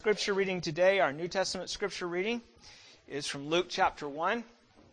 Scripture reading today, our New Testament scripture reading, is from Luke chapter 1.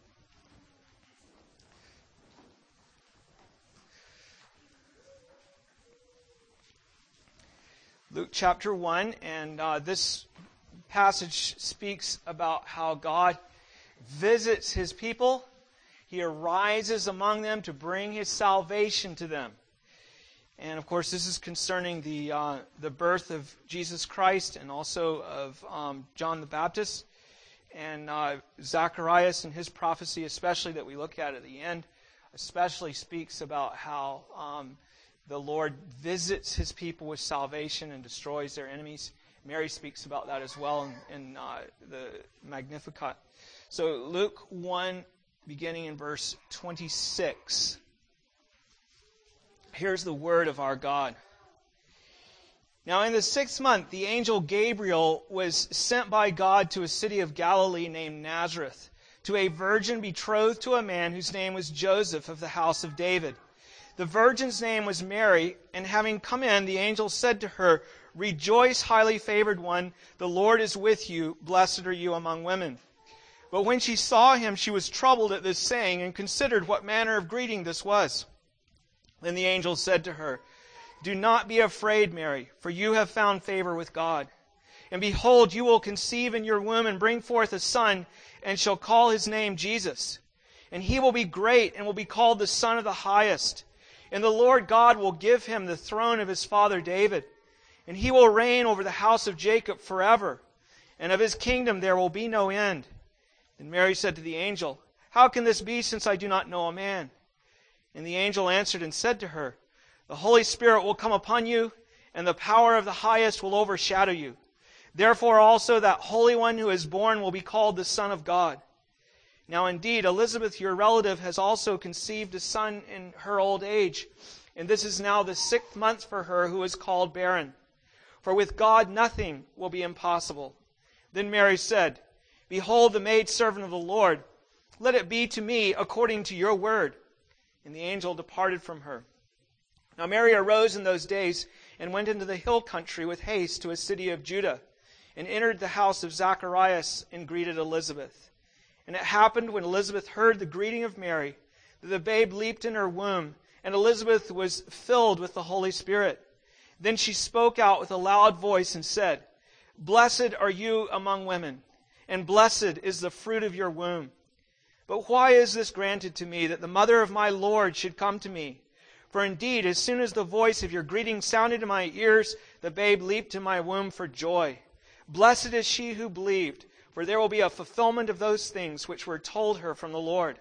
Luke chapter 1, and this passage speaks about how God visits His people. He arises among them to bring His salvation to them. And of course, this is concerning the birth of Jesus Christ and also of John the Baptist. And Zacharias and his prophecy, especially that we look at the end, especially speaks about how the Lord visits His people with salvation and destroys their enemies. Mary speaks about that as well in the Magnificat. So Luke 1, beginning in verse 26. Here's the word of our God. Now in the 6th month, the angel Gabriel was sent by God to a city of Galilee named Nazareth, to a virgin betrothed to a man whose name was Joseph of the house of David. The virgin's name was Mary, and having come in, the angel said to her, "Rejoice, highly favored one, the Lord is with you, blessed are you among women." But when she saw him, she was troubled at this saying, and considered what manner of greeting this was. Then the angel said to her, "Do not be afraid, Mary, for you have found favor with God. And behold, you will conceive in your womb and bring forth a son, and shall call his name Jesus. And he will be great and will be called the Son of the Highest. And the Lord God will give him the throne of his father David. And he will reign over the house of Jacob forever. And of his kingdom there will be no end." And Mary said to the angel, "How can this be, since I do not know a man?" And the angel answered and said to her, "The Holy Spirit will come upon you, and the power of the Highest will overshadow you. Therefore also that Holy One who is born will be called the Son of God. Now indeed, Elizabeth, your relative, has also conceived a son in her old age, and this is now the 6th month for her who is called barren. For with God nothing will be impossible." Then Mary said, "Behold the maidservant of the Lord. Let it be to me according to your word." And the angel departed from her. Now Mary arose in those days and went into the hill country with haste to a city of Judah, and entered the house of Zacharias and greeted Elizabeth. And it happened when Elizabeth heard the greeting of Mary, that the babe leaped in her womb, and Elizabeth was filled with the Holy Spirit. Then she spoke out with a loud voice and said, "Blessed are you among women, and blessed is the fruit of your womb. But why is this granted to me, that the mother of my Lord should come to me? For indeed, as soon as the voice of your greeting sounded in my ears, the babe leaped in my womb for joy. Blessed is she who believed, for there will be a fulfillment of those things which were told her from the Lord."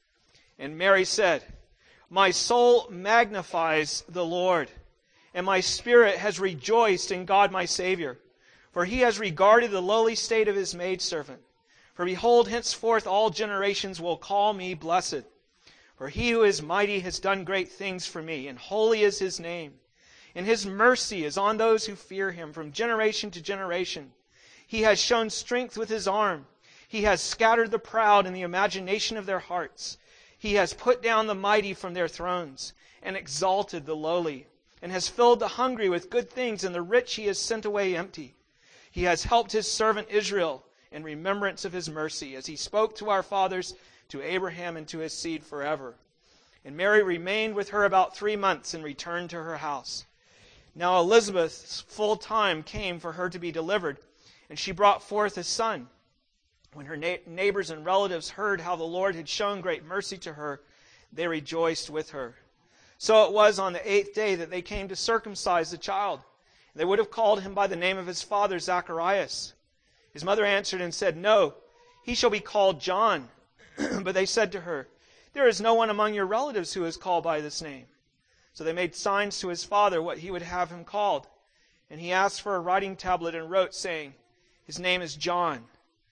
And Mary said, "My soul magnifies the Lord, and my spirit has rejoiced in God my Savior, for He has regarded the lowly state of His maidservant. For behold, henceforth all generations will call me blessed. For He who is mighty has done great things for me, and holy is His name. And His mercy is on those who fear Him from generation to generation. He has shown strength with His arm. He has scattered the proud in the imagination of their hearts. He has put down the mighty from their thrones, and exalted the lowly, and has filled the hungry with good things, and the rich He has sent away empty. He has helped His servant Israel, in remembrance of His mercy, as He spoke to our fathers, to Abraham, and to his seed forever." And Mary remained with her about 3 months and returned to her house. Now Elizabeth's full time came for her to be delivered, and she brought forth a son. When her neighbors and relatives heard how the Lord had shown great mercy to her, they rejoiced with her. So it was on the 8th day that they came to circumcise the child. They would have called him by the name of his father, Zacharias. His mother answered and said, "No, he shall be called John." But they said to her, "There is no one among your relatives who is called by this name." So they made signs to his father what he would have him called. And he asked for a writing tablet and wrote, saying, "His name is John."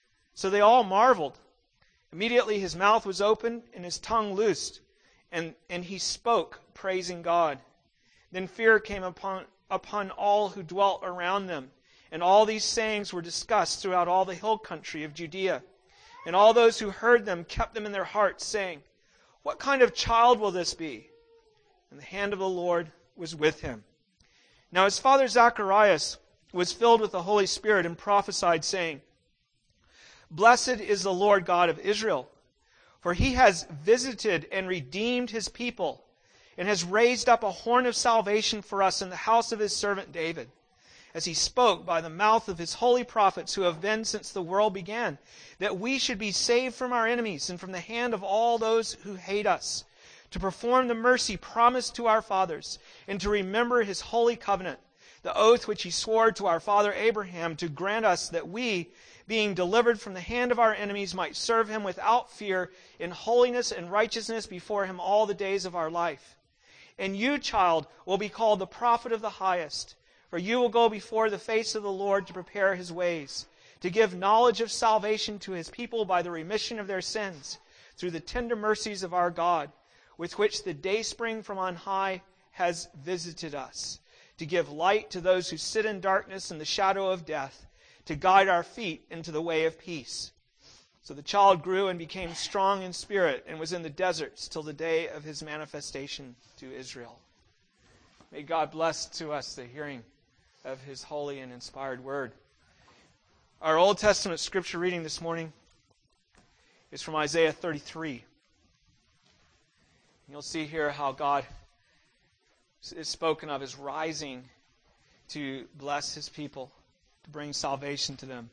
So they all marveled. Immediately his mouth was opened and his tongue loosed, and he spoke, praising God. Then fear came upon all who dwelt around them. And all these sayings were discussed throughout all the hill country of Judea. And all those who heard them kept them in their hearts, saying, "What kind of child will this be?" And the hand of the Lord was with him. Now his father Zacharias was filled with the Holy Spirit and prophesied, saying, Blessed is the Lord God of Israel, for he has visited and redeemed his people, and has raised up a horn of salvation for us in the house of his servant David, as he spoke by the mouth of his holy prophets who have been since the world began, that we should be saved from our enemies and from the hand of all those who hate us, to perform the mercy promised to our fathers, and to remember his holy covenant, the oath which he swore to our father Abraham, to grant us that we, being delivered from the hand of our enemies, might serve him without fear in holiness and righteousness before him all the days of our life. And you, child, will be called the prophet of the highest, for you will go before the face of the Lord to prepare his ways, to give knowledge of salvation to his people by the remission of their sins, through the tender mercies of our God, with which the dayspring from on high has visited us, to give light to those who sit in darkness and the shadow of death, to guide our feet into the way of peace. So the child grew and became strong in spirit, and was in the deserts till the day of his manifestation to Israel. May God bless to us the hearing of his holy and inspired word. Our Old Testament scripture reading this morning is from Isaiah 33. You'll see here how God is spoken of as rising to bless his people, to bring salvation to them.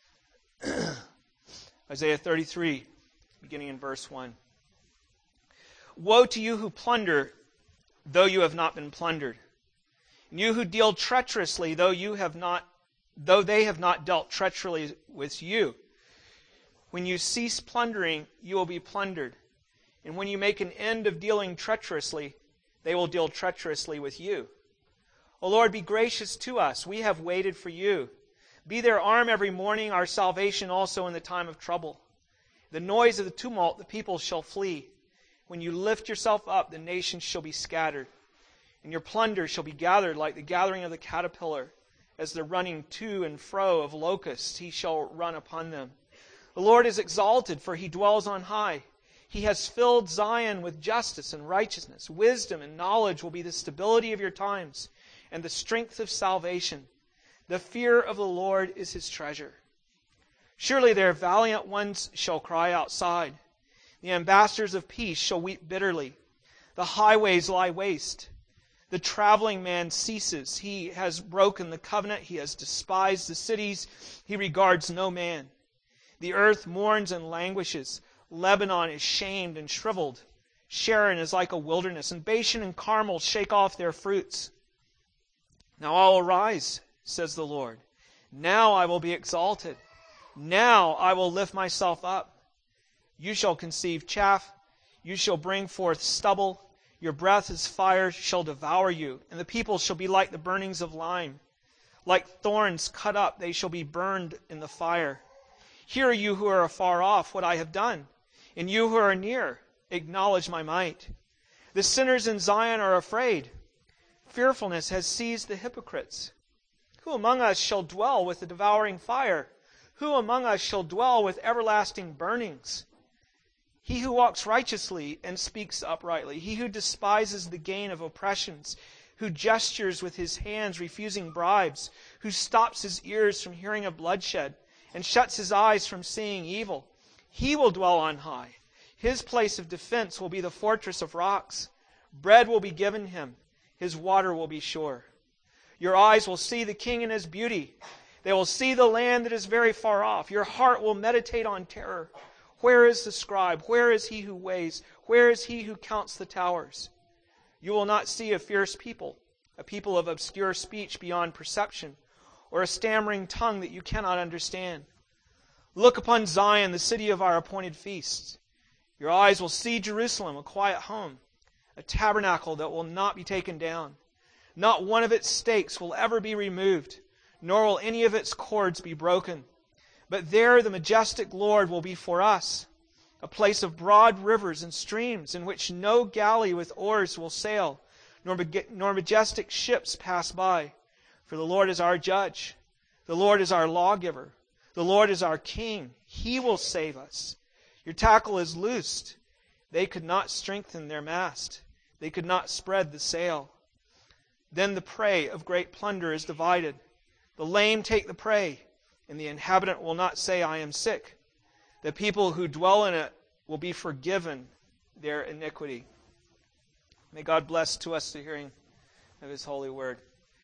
Isaiah 33, beginning in verse 1. Woe to you who plunder, though you have not been plundered, and you who deal treacherously, though they have not dealt treacherously with you. When you cease plundering, you will be plundered, and when you make an end of dealing treacherously, they will deal treacherously with you. O Lord, be gracious to us. We have waited for you. Be their arm every morning, our salvation also in the time of trouble. The noise of the tumult, the people shall flee. When you lift yourself up, the nations shall be scattered, and your plunder shall be gathered like the gathering of the caterpillar. As the running to and fro of locusts, he shall run upon them. The Lord is exalted, for he dwells on high. He has filled Zion with justice and righteousness. Wisdom and knowledge will be the stability of your times, and the strength of salvation. The fear of the Lord is his treasure. Surely their valiant ones shall cry outside. The ambassadors of peace shall weep bitterly. The highways lie waste. The traveling man ceases. He has broken the covenant. He has despised the cities. He regards no man. The earth mourns and languishes. Lebanon is shamed and shriveled. Sharon is like a wilderness, and Bashan and Carmel shake off their fruits. Now I will rise, says the Lord. Now I will be exalted. Now I will lift myself up. You shall conceive chaff. You shall bring forth stubble. Your breath as fire shall devour you, and the people shall be like the burnings of lime. Like thorns cut up, they shall be burned in the fire. Hear you who are afar off what I have done, and you who are near, acknowledge my might. The sinners in Zion are afraid. Fearfulness has seized the hypocrites. Who among us shall dwell with the devouring fire? Who among us shall dwell with everlasting burnings? He who walks righteously and speaks uprightly, he who despises the gain of oppressions, who gestures with his hands refusing bribes, who stops his ears from hearing of bloodshed, and shuts his eyes from seeing evil, he will dwell on high. His place of defense will be the fortress of rocks. Bread will be given him. His water will be sure. Your eyes will see the king in his beauty. They will see the land that is very far off. Your heart will meditate on terror. Where is the scribe? Where is he who weighs? Where is he who counts the towers? You will not see a fierce people, a people of obscure speech beyond perception, or a stammering tongue that you cannot understand. Look upon Zion, the city of our appointed feasts. Your eyes will see Jerusalem, a quiet home, a tabernacle that will not be taken down. Not one of its stakes will ever be removed, nor will any of its cords be broken. But there the majestic Lord will be for us, a place of broad rivers and streams in which no galley with oars will sail, nor majestic ships pass by. For the Lord is our judge. The Lord is our lawgiver. The Lord is our king. He will save us. Your tackle is loosed. They could not strengthen their mast. They could not spread the sail. Then the prey of great plunder is divided. The lame take the prey, and the inhabitant will not say, I am sick. The people who dwell in it will be forgiven their iniquity. May God bless to us the hearing of His holy word.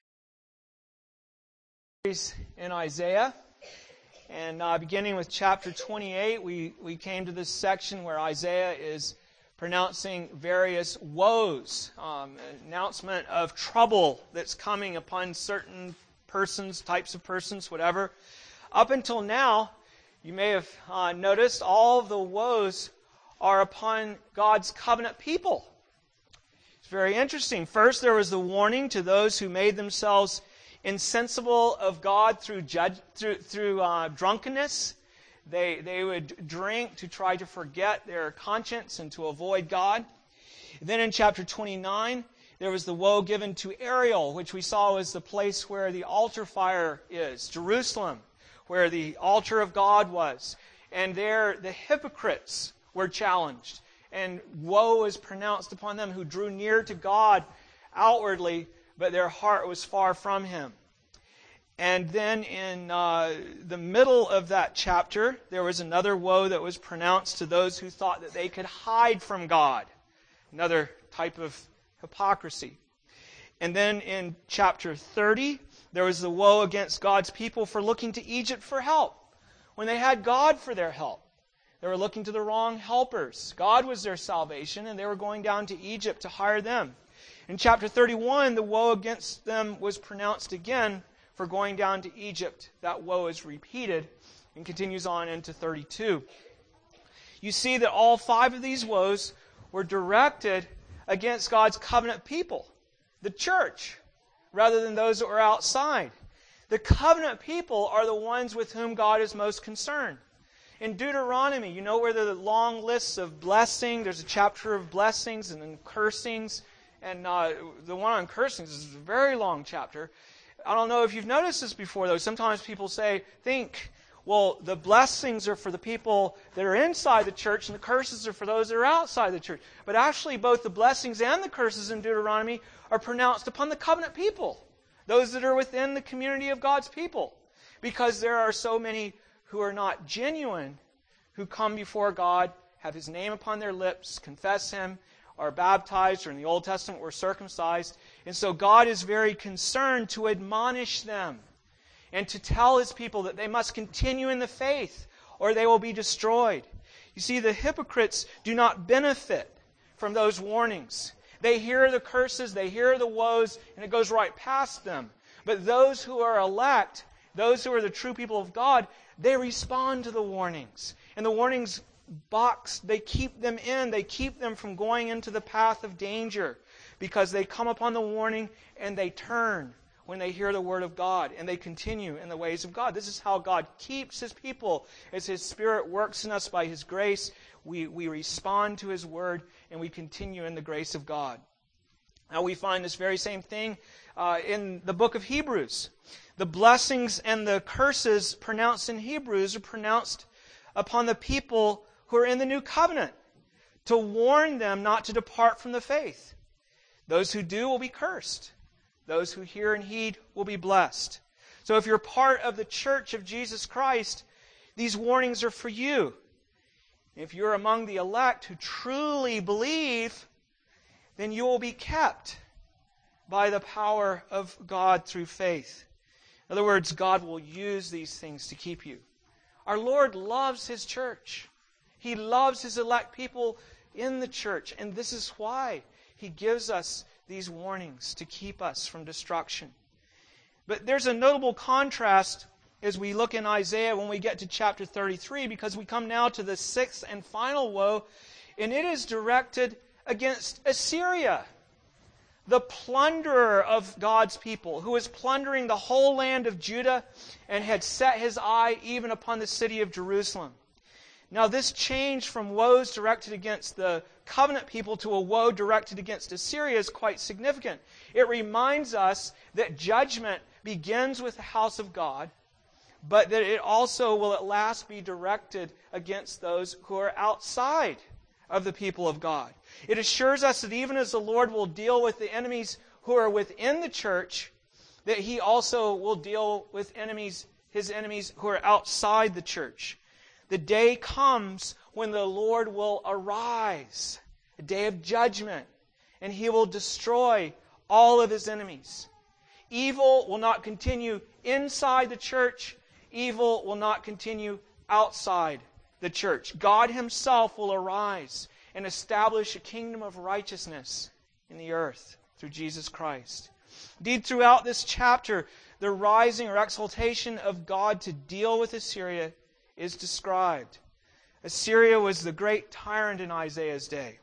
In Isaiah, and beginning with chapter 28, we came to this section where Isaiah is pronouncing various woes, announcement of trouble that's coming upon certain persons, types of persons, whatever. Up until now, you may have noticed all of the woes are upon God's covenant people. It's very interesting. First, there was the warning to those who made themselves insensible of God through drunkenness. They would drink to try to forget their conscience and to avoid God. Then in chapter 29, there was the woe given to Ariel, which we saw was the place where the altar fire is, Jerusalem, where the altar of God was. And there the hypocrites were challenged, and woe was pronounced upon them who drew near to God outwardly, but their heart was far from Him. And then in the middle of that chapter, there was another woe that was pronounced to those who thought that they could hide from God. Another type of hypocrisy. And then in chapter 30, there was the woe against God's people for looking to Egypt for help, when they had God for their help. They were looking to the wrong helpers. God was their salvation, and they were going down to Egypt to hire them. In chapter 31, the woe against them was pronounced again for going down to Egypt. That woe is repeated and continues on into 32. You see that all 5 of these woes were directed against God's covenant people, the church, rather than those that were outside. The covenant people are the ones with whom God is most concerned. In Deuteronomy, you know where the long lists of blessing, there's a chapter of blessings and then cursings, and the one on cursings is a very long chapter. I don't know if you've noticed this before, though. Sometimes people think, well, the blessings are for the people that are inside the church, and the curses are for those that are outside the church. But actually, both the blessings and the curses in Deuteronomy are pronounced upon the covenant people, those that are within the community of God's people, because there are so many who are not genuine, who come before God, have His name upon their lips, confess Him, are baptized, or in the Old Testament were circumcised. And so God is very concerned to admonish them and to tell His people that they must continue in the faith or they will be destroyed. You see, the hypocrites do not benefit from those warnings. They hear the curses, they hear the woes, and it goes right past them. But those who are elect, those who are the true people of God, they respond to the warnings. And the warnings they keep them in. They keep them from going into the path of danger because they come upon the warning and they turn when they hear the Word of God and they continue in the ways of God. This is how God keeps His people. As His Spirit works in us by His grace, we respond to His Word and we continue in the grace of God. Now we find this very same thing in the book of Hebrews. The blessings and the curses pronounced in Hebrews are pronounced upon the people who are in the new covenant to warn them not to depart from the faith. Those who do will be cursed. Those who hear and heed will be blessed. So if you're part of the church of Jesus Christ, these warnings are for you. If you're among the elect who truly believe, then you will be kept by the power of God through faith. In other words, God will use these things to keep you. Our Lord loves His church. He loves His elect people in the church. And this is why He gives us these warnings to keep us from destruction. But there's a notable contrast as we look in Isaiah when we get to chapter 33, because we come now to the 6th and final woe, and it is directed against Assyria, the plunderer of God's people, who was plundering the whole land of Judah and had set his eye even upon the city of Jerusalem. Now this change from woes directed against the covenant people to a woe directed against Assyria is quite significant. It reminds us that judgment begins with the house of God, but that it also will at last be directed against those who are outside of the people of God. It assures us that even as the Lord will deal with the enemies who are within the church, that he also will deal with his enemies who are outside the church. The day comes when the Lord will arise, a day of judgment, and he will destroy all of his enemies. Evil will not continue inside the church. Evil will not continue outside the church. God himself will arise and establish a kingdom of righteousness in the earth through Jesus Christ. Indeed, throughout this chapter, the rising or exaltation of God to deal with Assyria is described. Assyria was the great tyrant in Isaiah's day.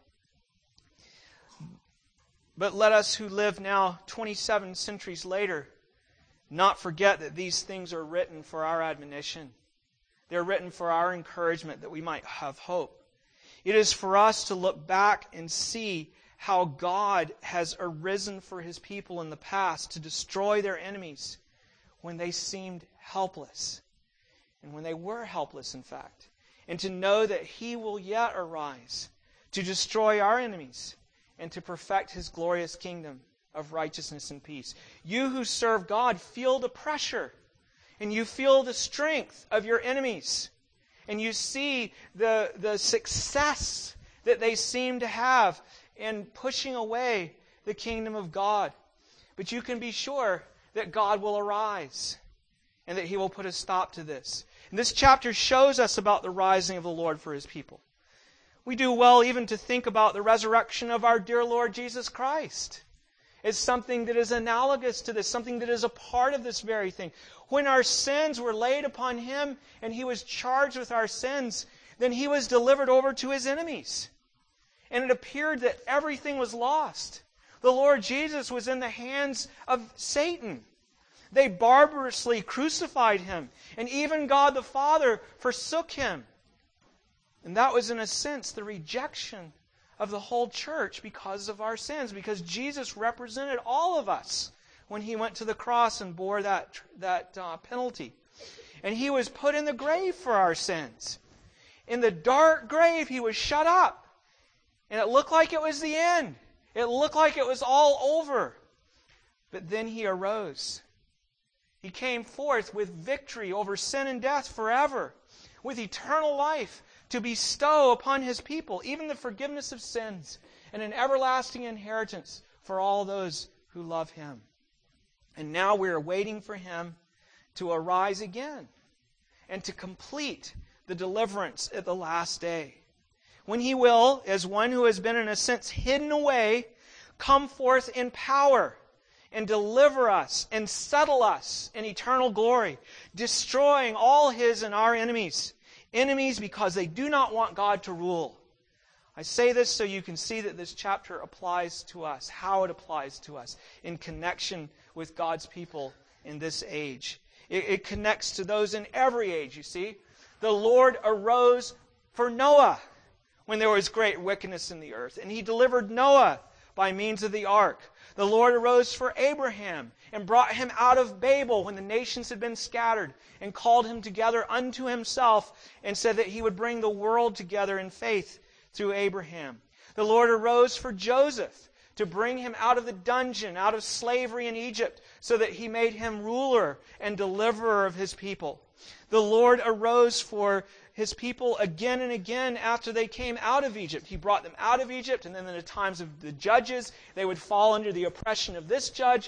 But let us who live now 27 centuries later not forget that these things are written for our admonition. They're written for our encouragement that we might have hope. It is for us to look back and see how God has arisen for his people in the past to destroy their enemies when they seemed helpless. And when they were helpless, in fact. And to know that he will yet arise to destroy our enemies and to perfect his glorious kingdom of righteousness and peace. You who serve God feel the pressure and you feel the strength of your enemies. And you see the success that they seem to have in pushing away the kingdom of God. But you can be sure that God will arise and that he will put a stop to this. And this chapter shows us about the rising of the Lord for his people. We do well even to think about the resurrection of our dear Lord Jesus Christ as something that is analogous to this, something that is a part of this very thing. When our sins were laid upon him and he was charged with our sins, then he was delivered over to his enemies. And it appeared that everything was lost. The Lord Jesus was in the hands of Satan. They barbarously crucified him. And even God the Father forsook him. And that was, in a sense, the rejection of the whole church because of our sins. Because Jesus represented all of us when he went to the cross and bore that penalty. And he was put in the grave for our sins. In the dark grave, he was shut up. And it looked like it was the end. It looked like it was all over. But then he arose. He came forth with victory over sin and death forever, with eternal life to bestow upon his people, even the forgiveness of sins and an everlasting inheritance for all those who love him. And now we are waiting for him to arise again and to complete the deliverance at the last day, when he will, as one who has been in a sense hidden away, come forth in power and deliver us and settle us in eternal glory, destroying all his and our enemies. Enemies because they do not want God to rule. I say this so you can see that this chapter applies to us, how it applies to us in connection with God's people in this age. It connects to those in every age, you see. The Lord arose for Noah when there was great wickedness in the earth, and he delivered Noah by means of the ark. The Lord arose for Abraham and brought him out of Babel when the nations had been scattered, and called him together unto himself, and said that he would bring the world together in faith through Abraham. The Lord arose for Joseph to bring him out of the dungeon, out of slavery in Egypt, so that he made him ruler and deliverer of his people. The Lord arose for his people again and again after they came out of Egypt. He brought them out of Egypt, and then in the times of the judges, they would fall under the oppression of this judge,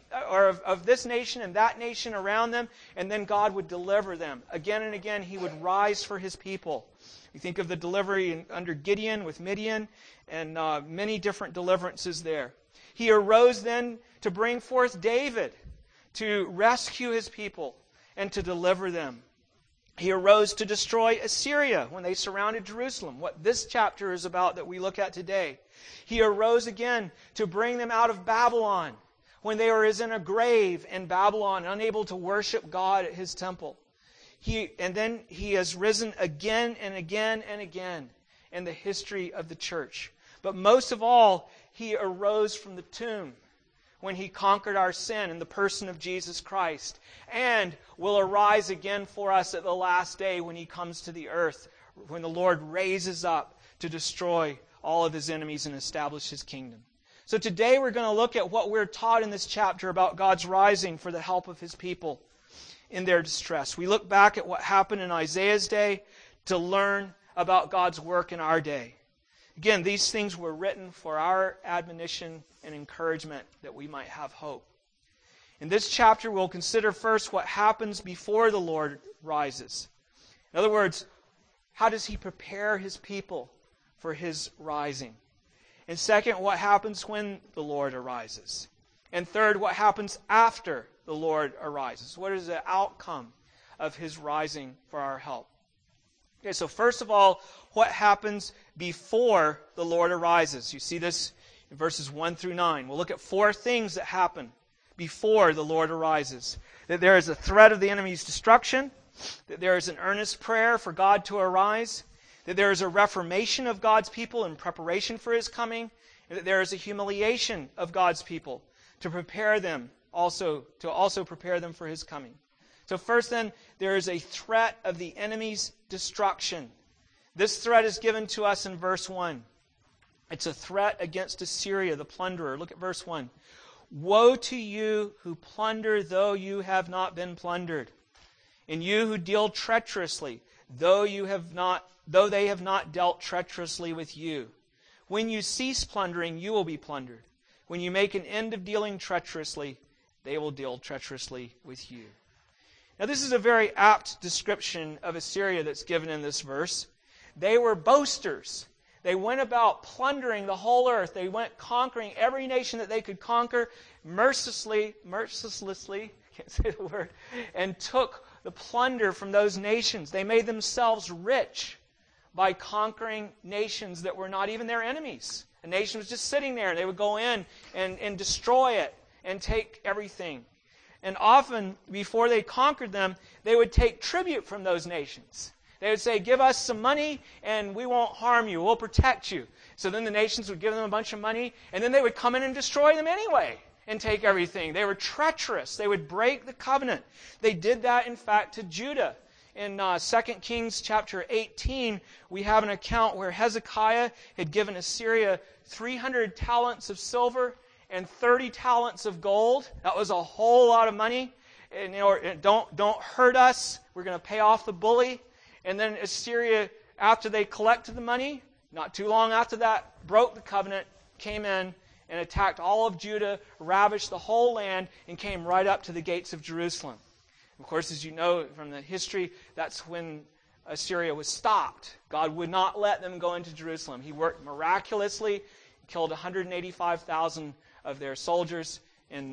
of this nation and that nation around them, and then God would deliver them. Again and again, he would rise for his people. We think of the delivery under Gideon with Midian, and many different deliverances there. He arose then to bring forth David, to rescue his people and to deliver them. He arose to destroy Assyria when they surrounded Jerusalem, what this chapter is about that we look at today. He arose again to bring them out of Babylon when they were as in a grave in Babylon, unable to worship God at his temple. And then he has risen again and again and again in the history of the church. But most of all, he arose from the tomb when he conquered our sin in the person of Jesus Christ, and will arise again for us at the last day when he comes to the earth, when the Lord raises up to destroy all of his enemies and establish his kingdom. So today we're going to look at what we're taught in this chapter about God's rising for the help of His people in their distress. We look back at what happened in Isaiah's day to learn about God's work in our day. Again, these things were written for our admonition and encouragement that we might have hope. In this chapter, we'll consider first what happens before the Lord rises. In other words, how does He prepare His people for His rising? And second, what happens when the Lord arises? And third, what happens after the Lord arises? What is the outcome of His rising for our help? Okay, so first of all, what happens before the Lord arises? You see this in verses 1 through 9. We'll look at 4 things that happen before the Lord arises. That there is a threat of the enemy's destruction, that there is an earnest prayer for God to arise, that there is a reformation of God's people in preparation for His coming, and that there is a humiliation of God's people to prepare them also prepare them for His coming. So first then, there is a threat of the enemy's destruction. This threat is given to us in verse 1. It's a threat against Assyria, the plunderer. Look at verse 1. Woe to you who plunder, though you have not been plundered, and you who deal treacherously, though they have not dealt treacherously with you. When you cease plundering, you will be plundered. When you make an end of dealing treacherously, they will deal treacherously with you. Now, this is a very apt description of Assyria that's given in this verse. They were boasters. They went about plundering the whole earth. They went conquering every nation that they could conquer mercilessly, can't say the word, and took the plunder from those nations. They made themselves rich by conquering nations that were not even their enemies. A nation was just sitting there, and they would go in and destroy it and take everything. And often, before they conquered them, they would take tribute from those nations. They would say, give us some money, and we won't harm you. We'll protect you. So then the nations would give them a bunch of money, and then they would come in and destroy them anyway and take everything. They were treacherous. They would break the covenant. They did that, in fact, to Judah. In 2 Kings chapter 18, we have an account where Hezekiah had given Assyria 300 talents of silver and 30 talents of gold. That was a whole lot of money. And, don't hurt us. We're going to pay off the bully. And then Assyria, after they collected the money, not too long after that, broke the covenant, came in and attacked all of Judah, ravished the whole land, and came right up to the gates of Jerusalem. Of course, as you know from the history, that's when Assyria was stopped. God would not let them go into Jerusalem. He worked miraculously, killed 185,000 of their soldiers in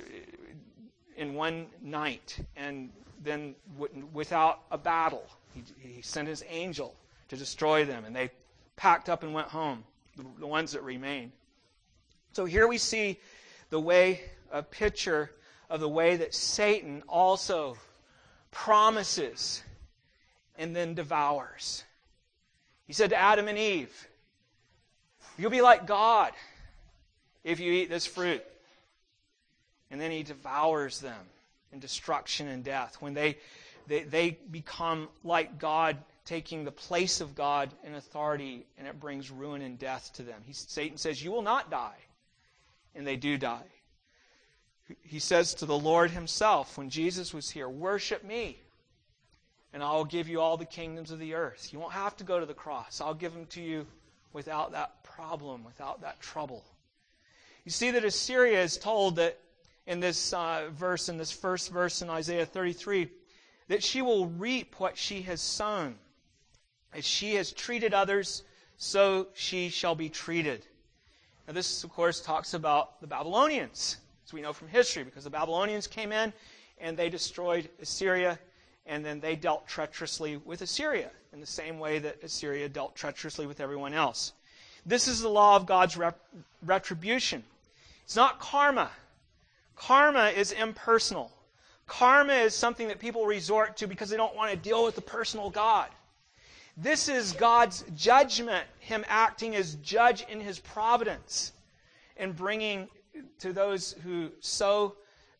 one night, and then without a battle. He sent His angel to destroy them, and they packed up and went home, the ones that remained. So here we see a picture of the way that Satan also promises and then devours. He said to Adam and Eve, you'll be like God if you eat this fruit. And then He devours them in destruction and death. When they become like God, taking the place of God in authority, and it brings ruin and death to them. Satan says, you will not die. And they do die. He says to the Lord Himself, when Jesus was here, worship me, and I'll give you all the kingdoms of the earth. You won't have to go to the cross. I'll give them to you without that problem, without that trouble. You see that Assyria is told that in this verse, in this first verse in Isaiah 33, that she will reap what she has sown. As she has treated others, so she shall be treated. Now this, of course, talks about the Babylonians, as we know from history, because the Babylonians came in and they destroyed Assyria, and then they dealt treacherously with Assyria in the same way that Assyria dealt treacherously with everyone else. This is the law of God's retribution. It's not karma. Karma is impersonal. Karma is something that people resort to because they don't want to deal with the personal God. This is God's judgment, Him acting as judge in His providence and bringing to those who sow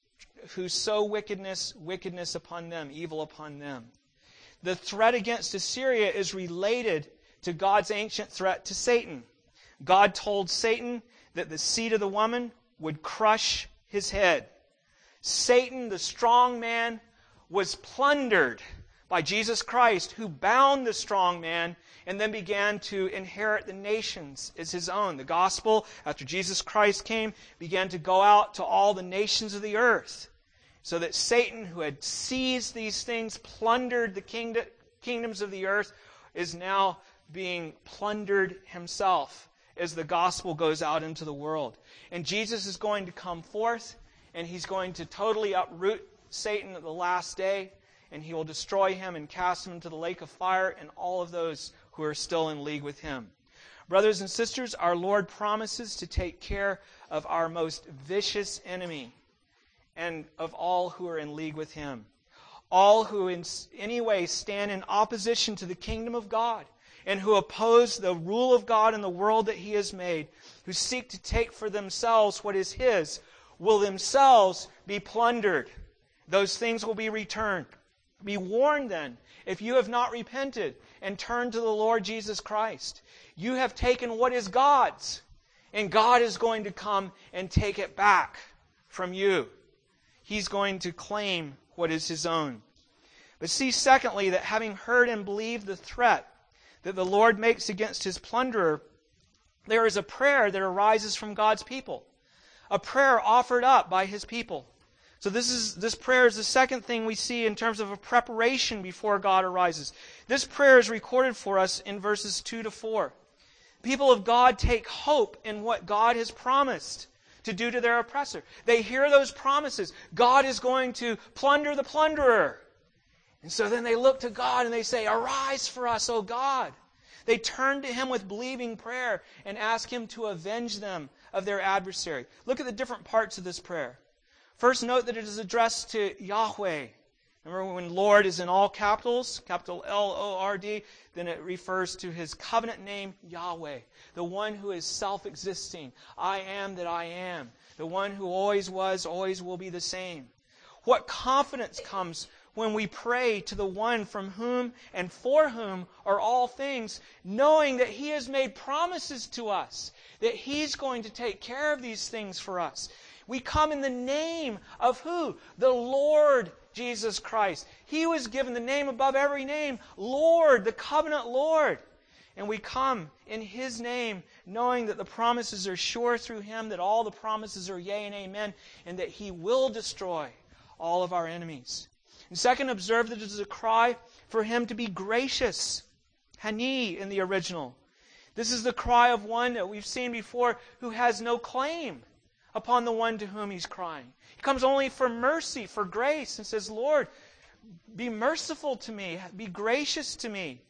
wickedness upon them, evil upon them. The threat against Assyria is related to God's ancient threat to Satan. God told Satan that the seed of the woman would crush his head. Satan, the strong man, was plundered by Jesus Christ, who bound the strong man and then began to inherit the nations as his own. The gospel, after Jesus Christ came, began to go out to all the nations of the earth. So that Satan, who had seized these things, plundered the kingdoms of the earth, is now being plundered himself as the gospel goes out into the world. And Jesus is going to come forth, and he's going to totally uproot Satan at the last day, and he will destroy him and cast him into the lake of fire and all of those who are still in league with him. Brothers and sisters, our Lord promises to take care of our most vicious enemy and of all who are in league with him. All who in any way stand in opposition to the kingdom of God and who oppose the rule of God in the world that he has made, who seek to take for themselves what is his, will themselves be plundered. Those things will be returned. Be warned then, if you have not repented and turned to the Lord Jesus Christ. You have taken what is God's, and God is going to come and take it back from you. He's going to claim what is his own. But see, secondly, that having heard and believed the threat that the Lord makes against his plunderer, there is a prayer that arises from God's people. A prayer offered up by his people. So this prayer is the second thing we see in terms of a preparation before God arises. This prayer is recorded for us in verses 2 to 4. People of God take hope in what God has promised to do to their oppressor. They hear those promises. God is going to plunder the plunderer. And so then they look to God and they say, "Arise for us, O God." They turn to him with believing prayer and ask him to avenge them of their adversary. Look at the different parts of this prayer. First, note that it is addressed to Yahweh. Remember when Lord is in all capitals, capital L-O-R-D, then it refers to his covenant name, Yahweh, the one who is self-existing. I am that I am. The one who always was, always will be the same. What confidence comes when we pray to the one from whom and for whom are all things, knowing that he has made promises to us, that he's going to take care of these things for us. We come in the name of who? The Lord Jesus Christ. He was given the name above every name, Lord, the covenant Lord. And we come in his name, knowing that the promises are sure through him, that all the promises are yea and amen, and that he will destroy all of our enemies. And second, observe that it is a cry for him to be gracious. Hani in the original. This is the cry of one that we've seen before who has no claim upon the one to whom he's crying. He comes only for mercy, for grace, and says, "Lord, be merciful to me, be gracious to me."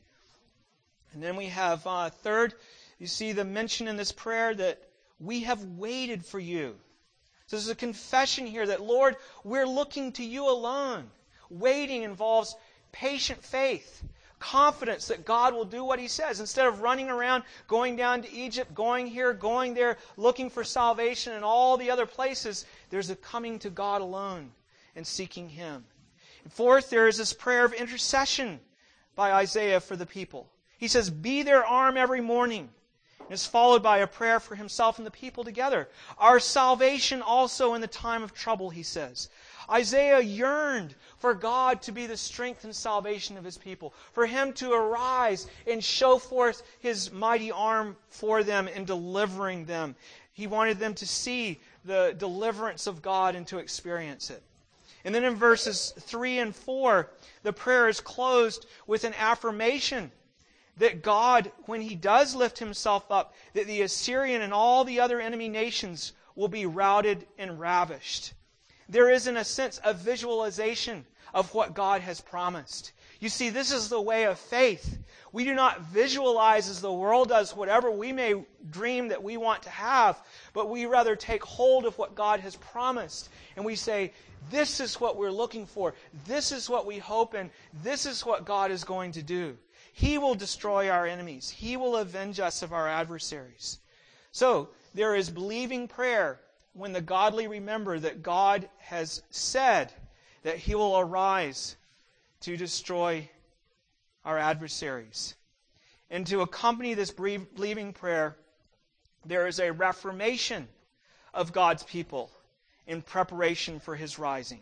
And then we have, third, you see the mention in this prayer that we have waited for you. So there's a confession here that, Lord, we're looking to you alone. Waiting involves patient faith, confidence that God will do what he says. Instead of running around, going down to Egypt, going here, going there, looking for salvation in all the other places, there's a coming to God alone and seeking him. And fourth, there is this prayer of intercession by Isaiah for the people. He says, "Be their arm every morning." And it's followed by a prayer for himself and the people together. "Our salvation also in the time of trouble," he says. Isaiah yearned for God to be the strength and salvation of his people, for him to arise and show forth his mighty arm for them in delivering them. He wanted them to see the deliverance of God and to experience it. And then in verses 3 and 4, the prayer is closed with an affirmation that God, when he does lift himself up, that the Assyrian and all the other enemy nations will be routed and ravished. There is, in a sense, a visualization of what God has promised. You see, this is the way of faith. We do not visualize as the world does whatever we may dream that we want to have, but we rather take hold of what God has promised. And we say, this is what we're looking for. This is what we hope in. This is what God is going to do. He will destroy our enemies. He will avenge us of our adversaries. So, there is believing prayer when the godly remember that God has said that he will arise to destroy our adversaries. And to accompany this believing prayer there is a reformation of God's people in preparation for His rising.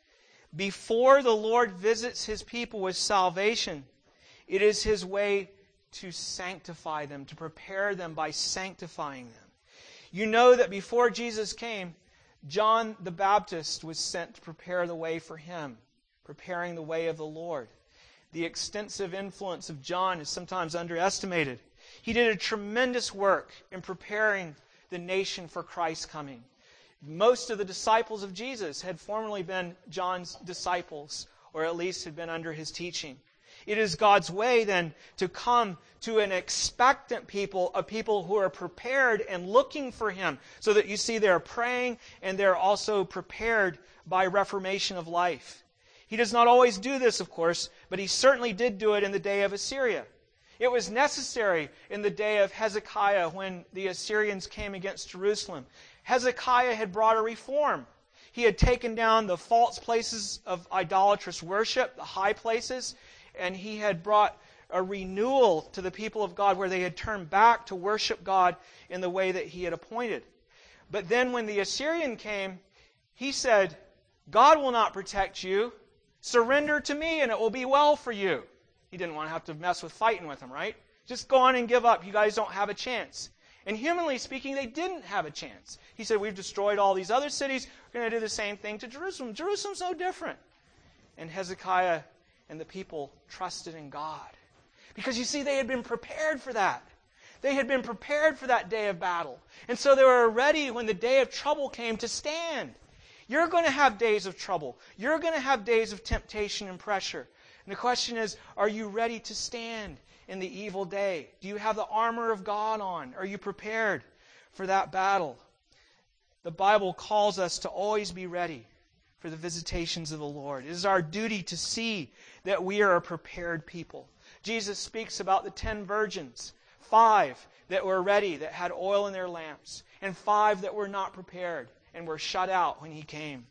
Before the Lord visits His people with salvation, it is His way to sanctify them, to prepare them by sanctifying them. You know that before Jesus came, John the Baptist was sent to prepare the way for Him, preparing the way of the Lord. The extensive influence of John is sometimes underestimated. He did a tremendous work in preparing the nation for Christ's coming. Most of the disciples of Jesus had formerly been John's disciples, or at least had been under his teaching. It is God's way then to come to an expectant people, a people who are prepared and looking for Him, so that you see they're praying and they're also prepared by reformation of life. He does not always do this, of course, but He certainly did do it in the day of Assyria. It was necessary in the day of Hezekiah when the Assyrians came against Jerusalem. Hezekiah had brought a reform. He had taken down the false places of idolatrous worship, the high places, and he had brought a renewal to the people of God where they had turned back to worship God in the way that He had appointed. But then when the Assyrian came, he said, God will not protect you. Surrender to me and it will be well for you. He didn't want to have to mess with fighting with him, right? Just go on and give up. You guys don't have a chance. And humanly speaking, they didn't have a chance. He said, we've destroyed all these other cities. We're going to do the same thing to Jerusalem. Jerusalem's no different. And Hezekiah and the people trusted in God. Because you see, they had been prepared for that. They had been prepared for that day of battle. And so they were ready when the day of trouble came to stand. You're going to have days of trouble. You're going to have days of temptation and pressure. And the question is, are you ready to stand in the evil day? Do you have the armor of God on? Are you prepared for that battle? The Bible calls us to always be ready for the visitations of the Lord. It is our duty to see that we are a prepared people. Jesus speaks about the 10 virgins, 5 that were ready, that had oil in their lamps, and 5 that were not prepared and were shut out when He came.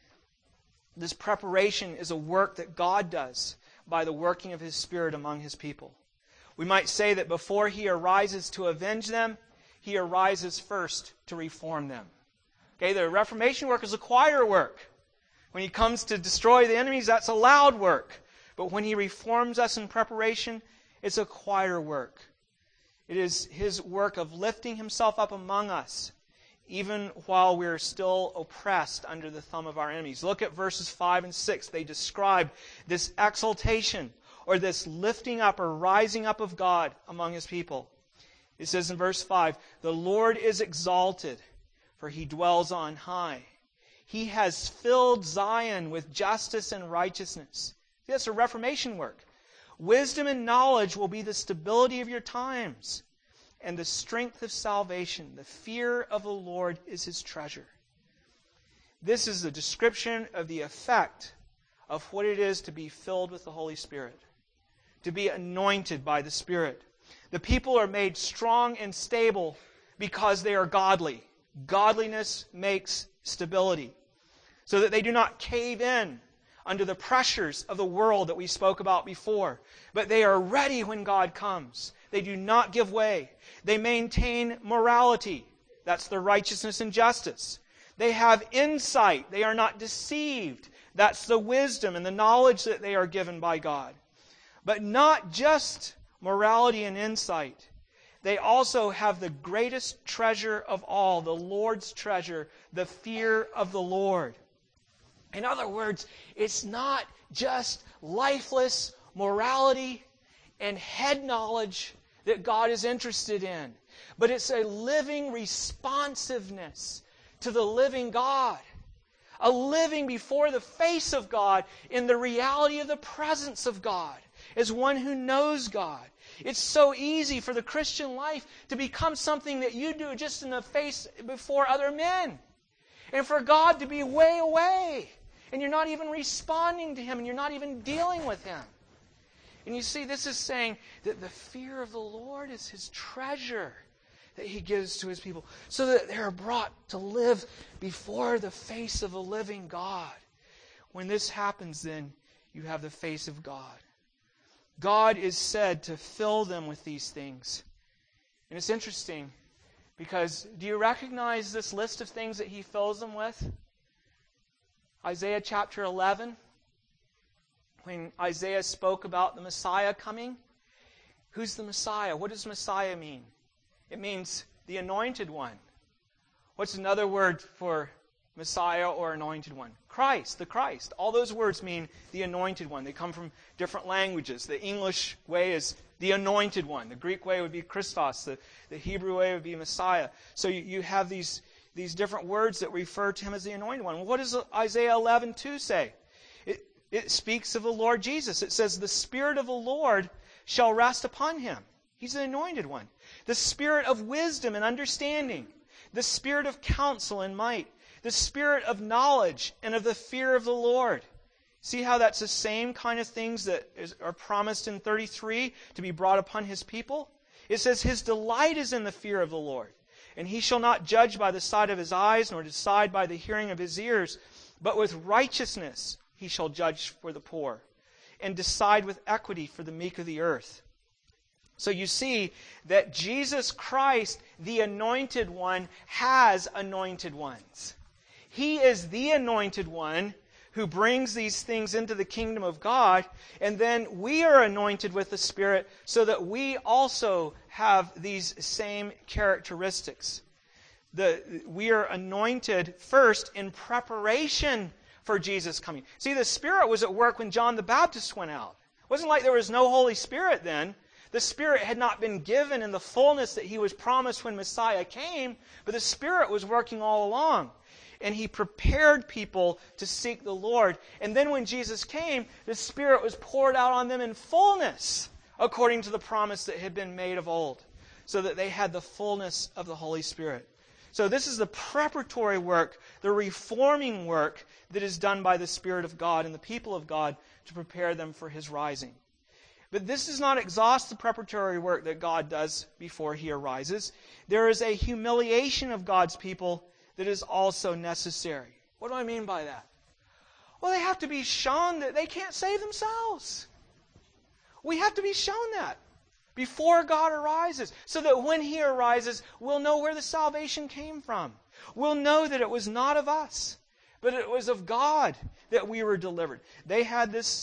This preparation is a work that God does by the working of His Spirit among His people. We might say that before He arises to avenge them, He arises first to reform them. Okay, the Reformation work is a choir work. When He comes to destroy the enemies, that's a loud work. But when He reforms us in preparation, it's a choir work. It is His work of lifting Himself up among us, even while we're still oppressed under the thumb of our enemies. Look at verses 5 and 6. They describe this exaltation, or this lifting up or rising up of God among His people. It says in verse 5, the Lord is exalted, for He dwells on high. He has filled Zion with justice and righteousness. See, that's a reformation work. Wisdom and knowledge will be the stability of your times, and the strength of salvation. The fear of the Lord is His treasure. This is a description of the effect of what it is to be filled with the Holy Spirit, to be anointed by the Spirit. The people are made strong and stable because they are godly. Godliness makes stability, so that they do not cave in under the pressures of the world that we spoke about before, but they are ready when God comes. They do not give way. They maintain morality. That's the righteousness and justice. They have insight. They are not deceived. That's the wisdom and the knowledge that they are given by God. But not just morality and insight. They also have the greatest treasure of all, the Lord's treasure, the fear of the Lord. In other words, it's not just lifeless morality and head knowledge that God is interested in, but it's a living responsiveness to the living God. A living before the face of God in the reality of the presence of God as one who knows God. It's so easy for the Christian life to become something that you do just in the face before other men. And for God to be way away. And you're not even responding to Him, and you're not even dealing with Him. And you see, this is saying that the fear of the Lord is His treasure that He gives to His people, so that they are brought to live before the face of a living God. When this happens, then, you have the face of God. God is said to fill them with these things. And it's interesting Because do you recognize this list of things that he fills them with? Isaiah chapter 11, when Isaiah spoke about the Messiah coming. Who's the Messiah? What does Messiah mean? It means the anointed one. What's another word for Messiah or anointed one? Christ, the Christ. All those words mean the anointed one. They come from different languages. The English way is the anointed one. The Greek way would be Christos. The Hebrew way would be Messiah. So you have these different words that refer to him as the anointed one. Well, what does Isaiah 11:2 say? It speaks of the Lord Jesus. It says, the Spirit of the Lord shall rest upon him. He's the anointed one. The Spirit of wisdom and understanding. The Spirit of counsel and might. The Spirit of knowledge and of the fear of the Lord. See how that's the same kind of things that are promised in 33 to be brought upon his people? It says, his delight is in the fear of the Lord. And he shall not judge by the sight of his eyes, nor decide by the hearing of his ears, but with righteousness he shall judge for the poor, and decide with equity for the meek of the earth. So you see that Jesus Christ, the anointed one, has anointed ones. He is the anointed one who brings these things into the kingdom of God, and then we are anointed with the Spirit so that we also have these same characteristics. We are anointed first in preparation for Jesus coming. See, the Spirit was at work when John the Baptist went out. It wasn't like there was no Holy Spirit then. The Spirit had not been given in the fullness that he was promised when Messiah came, but the Spirit was working all along. And he prepared people to seek the Lord. And then when Jesus came, the Spirit was poured out on them in fullness, according to the promise that had been made of old, so that they had the fullness of the Holy Spirit. So this is the preparatory work, the reforming work that is done by the Spirit of God and the people of God to prepare them for his rising. But this does not exhaust the preparatory work that God does before he arises. There is a humiliation of God's people that is also necessary. What do I mean by that? Well, they have to be shown that they can't save themselves. We have to be shown that before God arises, so that when he arises, we'll know where the salvation came from. We'll know that it was not of us, but it was of God that we were delivered. They had this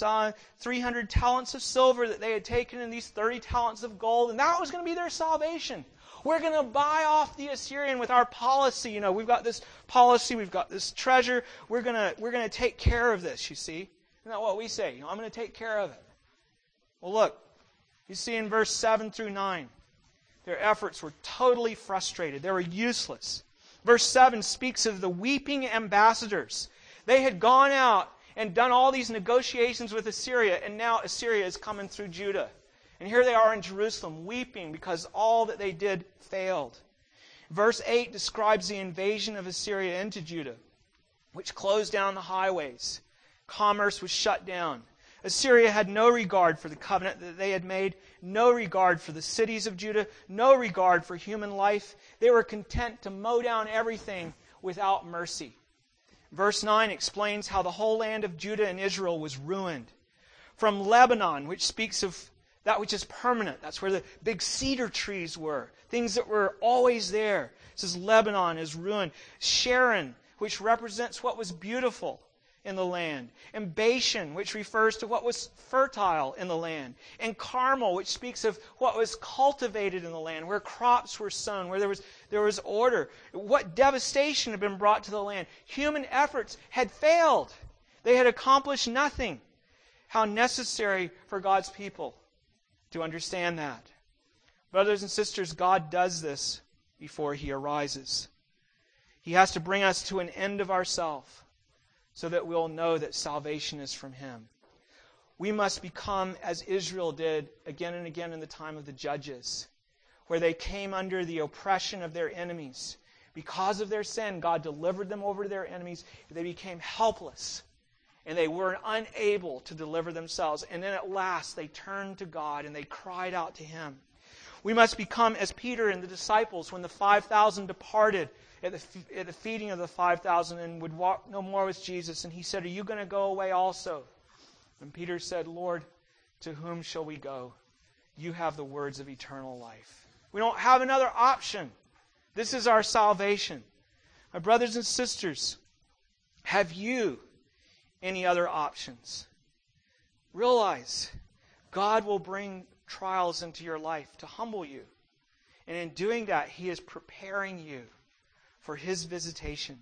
300 talents of silver that they had taken and these 30 talents of gold, and that was going to be their salvation. We're going to buy off the Assyrian with our policy. You know, we've got this policy, we've got this treasure. We're going to take care of this, you see. Isn't that what we say? You know, I'm going to take care of it. Well, look, you see in verse 7 through 9, their efforts were totally frustrated. They were useless. Verse 7 speaks of the weeping ambassadors. They had gone out and done all these negotiations with Assyria, and now Assyria is coming through Judah. And here they are in Jerusalem weeping because all that they did failed. Verse 8 describes the invasion of Assyria into Judah, which closed down the highways. Commerce was shut down. Assyria had no regard for the covenant that they had made, no regard for the cities of Judah, no regard for human life. They were content to mow down everything without mercy. Verse 9 explains how the whole land of Judah and Israel was ruined. From Lebanon, which speaks of that which is permanent. That's where the big cedar trees were. Things that were always there. It says Lebanon is ruined. Sharon, which represents what was beautiful in the land. And Bashan, which refers to what was fertile in the land. And Carmel, which speaks of what was cultivated in the land, where crops were sown, where there was order. What devastation had been brought to the land. Human efforts had failed. They had accomplished nothing. How necessary for God's people to understand that. Brothers and sisters, God does this before he arises. He has to bring us to an end of ourselves so that we'll know that salvation is from him. We must become as Israel did again and again in the time of the judges, where they came under the oppression of their enemies. Because of their sin, God delivered them over to their enemies. They became helpless. And they were unable to deliver themselves. And then at last they turned to God and they cried out to him. We must become as Peter and the disciples when the 5,000 departed at the feeding of the 5,000 and would walk no more with Jesus. And he said, "Are you going to go away also?" And Peter said, "Lord, to whom shall we go? You have the words of eternal life." We don't have another option This is our salvation. My brothers and sisters, have you any other options? Realize God will bring trials into your life to humble you. And in doing that, He is preparing you for His visitation.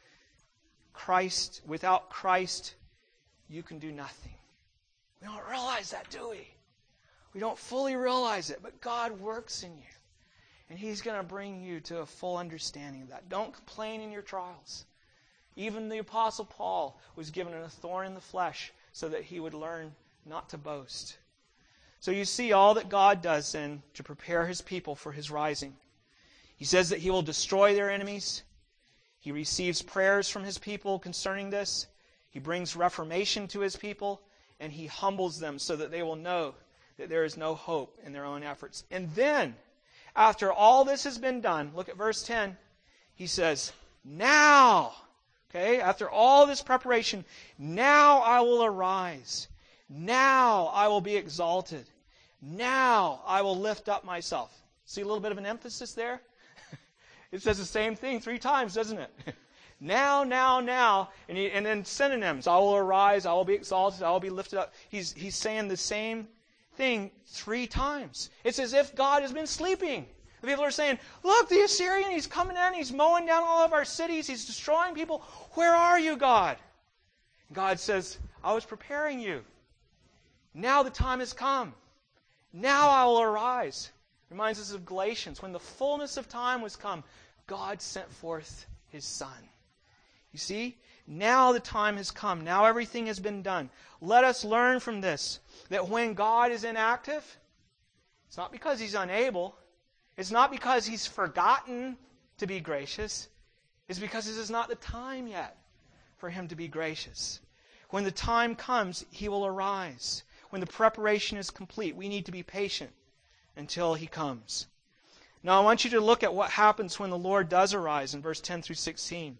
Without Christ, you can do nothing. We don't realize that, do we? We don't fully realize it, but God works in you. And He's going to bring you to a full understanding of that. Don't complain in your trials. Even the Apostle Paul was given a thorn in the flesh so that he would learn not to boast. So you see all that God does then to prepare His people for His rising. He says that He will destroy their enemies. He receives prayers from His people concerning this. He brings reformation to His people, and He humbles them so that they will know that there is no hope in their own efforts. And then, after all this has been done, look at verse 10. He says, now, okay, after all this preparation, now I will arise. Now I will be exalted. Now I will lift up myself. See a little bit of an emphasis there? It says the same thing 3 times, doesn't it? Now. And then synonyms. I will arise, I will be exalted, I will be lifted up. He's saying the same thing 3 times. It's as if God has been sleeping. The people are saying, look, the Assyrian, he's coming in, he's mowing down all of our cities, he's destroying people. Where are you, God? And God says, I was preparing you. Now the time has come. Now I will arise. Reminds us of Galatians. When the fullness of time was come, God sent forth His Son. You see? Now the time has come. Now everything has been done. Let us learn from this that when God is inactive, it's not because He's unable. It's not because He's forgotten to be gracious. It's because it is not the time yet for Him to be gracious. When the time comes, He will arise. When the preparation is complete, we need to be patient until He comes. Now I want you to look at what happens when the Lord does arise in verse 10 through 16.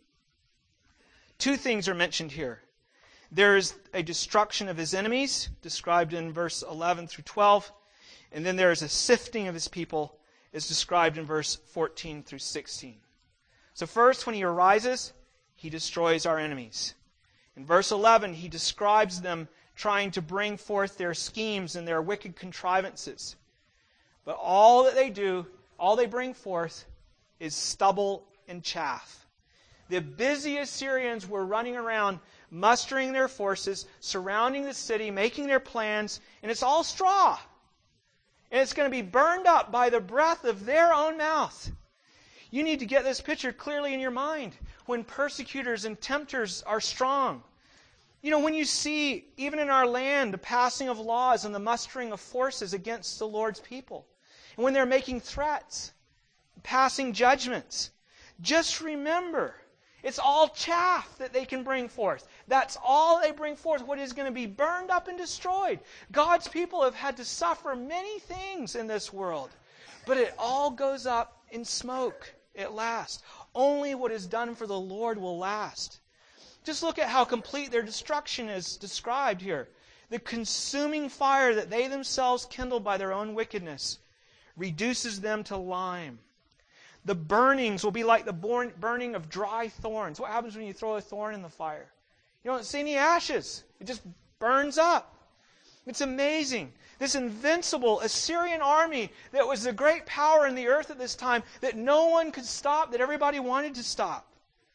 2 things are mentioned here. There is a destruction of His enemies, described in verse 11 through 12. And then there is a sifting of His people, as described in verse 14 through 16. So first, when He arises, He destroys our enemies. In verse 11, He describes them trying to bring forth their schemes and their wicked contrivances. But all that they do, all they bring forth, is stubble and chaff. The busy Assyrians were running around, mustering their forces, surrounding the city, making their plans, and it's all straw. And it's going to be burned up by the breath of their own mouth. You need to get this picture clearly in your mind when persecutors and tempters are strong. You know, when you see, even in our land, the passing of laws and the mustering of forces against the Lord's people, and when they're making threats, passing judgments, just remember, it's all chaff that they can bring forth. That's all they bring forth, what is going to be burned up and destroyed. God's people have had to suffer many things in this world, but it all goes up in smoke at last. Only what is done for the Lord will last. Just look at how complete their destruction is described here. The consuming fire that they themselves kindled by their own wickedness reduces them to lime. The burnings will be like the burning of dry thorns. What happens when you throw a thorn in the fire? You don't see any ashes. It just burns up. It's amazing. This invincible Assyrian army that was the great power in the earth at this time that no one could stop, that everybody wanted to stop.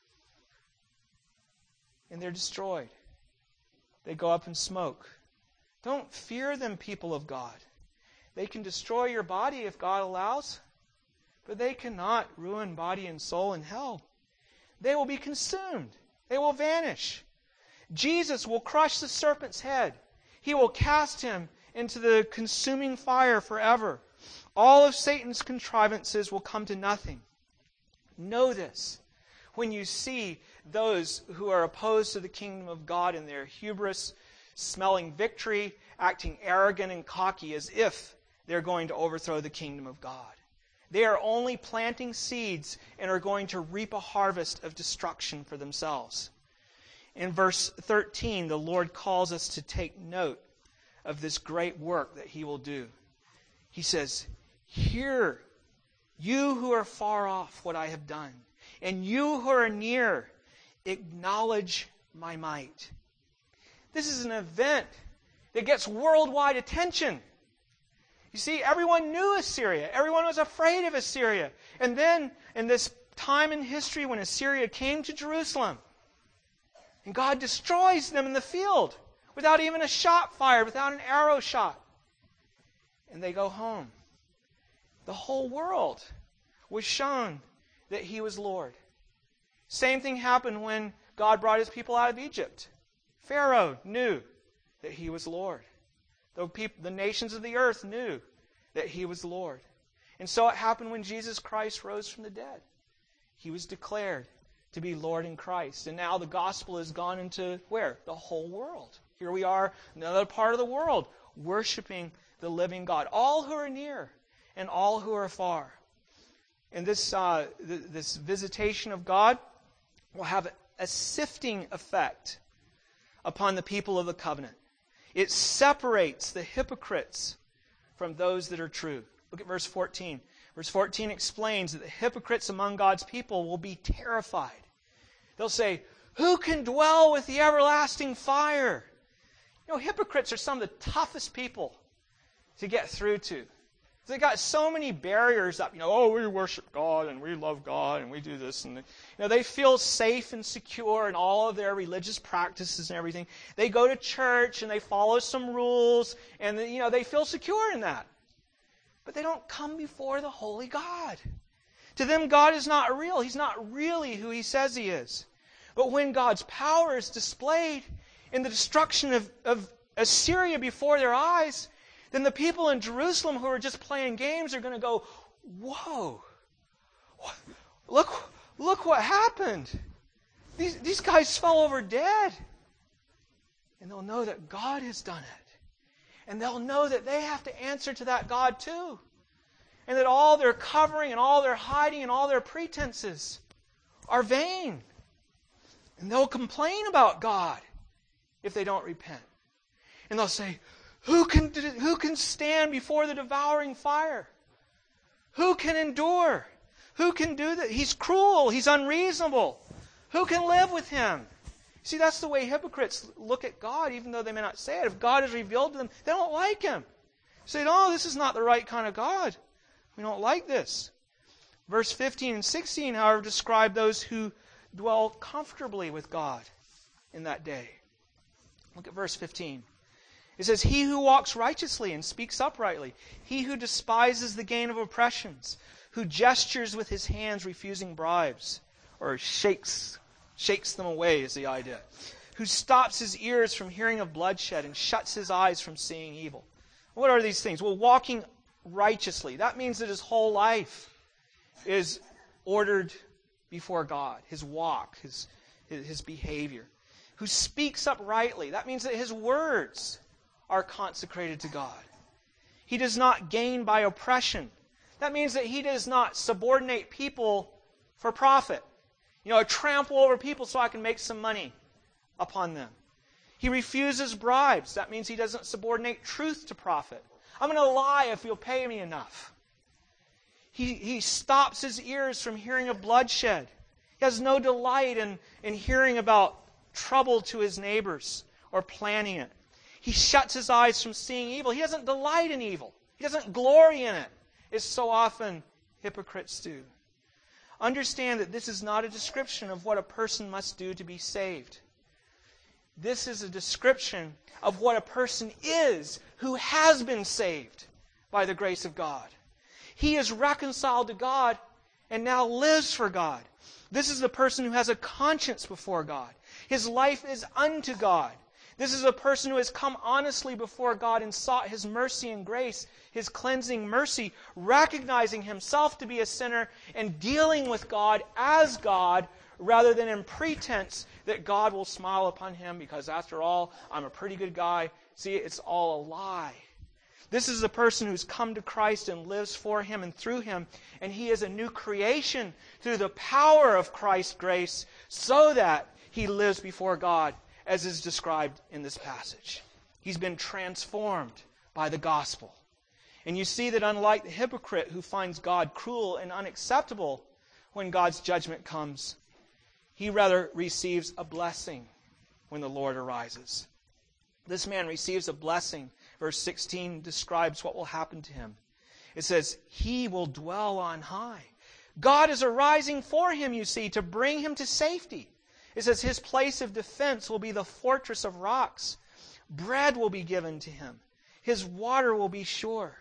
And they're destroyed. They go up in smoke. Don't fear them, people of God. They can destroy your body if God allows, but they cannot ruin body and soul in hell. They will be consumed. They will vanish. Jesus will crush the serpent's head. He will cast him into the consuming fire forever. All of Satan's contrivances will come to nothing. Know this. When you see those who are opposed to the kingdom of God in their hubris, smelling victory, acting arrogant and cocky as if they're going to overthrow the kingdom of God. They are only planting seeds and are going to reap a harvest of destruction for themselves. In verse 13, the Lord calls us to take note of this great work that He will do. He says, hear You who are far off, what I have done. And you who are near, acknowledge my might. This is an event that gets worldwide attention. You see, everyone knew Assyria. Everyone was afraid of Assyria. And then, in this time in history when Assyria came to Jerusalem, and God destroys them in the field without even a shot fired, without an arrow shot. And they go home. The whole world was shown that He was Lord. Same thing happened when God brought His people out of Egypt. Pharaoh knew that He was Lord. The nations of the earth knew that He was Lord. And so it happened when Jesus Christ rose from the dead. He was declared to be Lord in Christ. And now the gospel has gone into where? The whole world. Here we are, another part of the world, worshiping the living God. All who are near and all who are far. And this visitation of God will have a sifting effect upon the people of the covenant. It separates the hypocrites from those that are true. Look at verse 14. Verse 14 explains that the hypocrites among God's people will be terrified. They'll say, who can dwell with the everlasting fire? You know, hypocrites are some of the toughest people to get through to. They got so many barriers up. We worship God and we love God and we do this. And they feel safe and secure in all of their religious practices and everything. They go to church and they follow some rules and they feel secure in that. But they don't come before the holy God. To them, God is not real. He's not really who He says He is. But when God's power is displayed in the destruction of Assyria before their eyes, then the people in Jerusalem who are just playing games are going to go, whoa, look what happened. These guys fell over dead. And they'll know that God has done it. And they'll know that they have to answer to that God too. And that all their covering and all their hiding and all their pretenses are vain. And they'll complain about God if they don't repent. And they'll say, who can stand before the devouring fire? Who can endure? Who can do that? He's cruel. He's unreasonable. Who can live with Him? See, that's the way hypocrites look at God, even though they may not say it. If God is revealed to them, they don't like Him. Say, no, this is not the right kind of God. We don't like this. Verse 15 and 16, however, describe those who dwell comfortably with God in that day. Look at verse 15. It says, he who walks righteously and speaks uprightly, he who despises the gain of oppressions, who gestures with his hands refusing bribes, or shakes them away is the idea, who stops his ears from hearing of bloodshed and shuts his eyes from seeing evil. What are these things? Well, walking righteously. That means that his whole life is ordered before God. His walk, his behavior. Who speaks uprightly. That means that his words are consecrated to God. He does not gain by oppression. That means that he does not subordinate people for profit. Trample over people so I can make some money upon them. He refuses bribes. That means he doesn't subordinate truth to profit. I'm going to lie if you'll pay me enough. He stops his ears from hearing of bloodshed. He has no delight in hearing about trouble to his neighbors or planning it. He shuts his eyes from seeing evil. He doesn't delight in evil. He doesn't glory in it, as so often hypocrites do. Understand that this is not a description of what a person must do to be saved. This is a description of what a person is who has been saved by the grace of God. He is reconciled to God and now lives for God. This is the person who has a conscience before God. His life is unto God. This is a person who has come honestly before God and sought His mercy and grace, His cleansing mercy, recognizing himself to be a sinner and dealing with God as God rather than in pretense that God will smile upon him because after all, I'm a pretty good guy. See, it's all a lie. This is a person who's come to Christ and lives for Him and through Him, and he is a new creation through the power of Christ's grace so that he lives before God as is described in this passage. He's been transformed by the gospel. And you see that unlike the hypocrite who finds God cruel and unacceptable when God's judgment comes, he rather receives a blessing when the Lord arises. This man receives a blessing. Verse 16 describes what will happen to him. It says, he will dwell on high. God is arising for him, you see, to bring him to safety. It says his place of defense will be the fortress of rocks. Bread will be given to him. His water will be sure.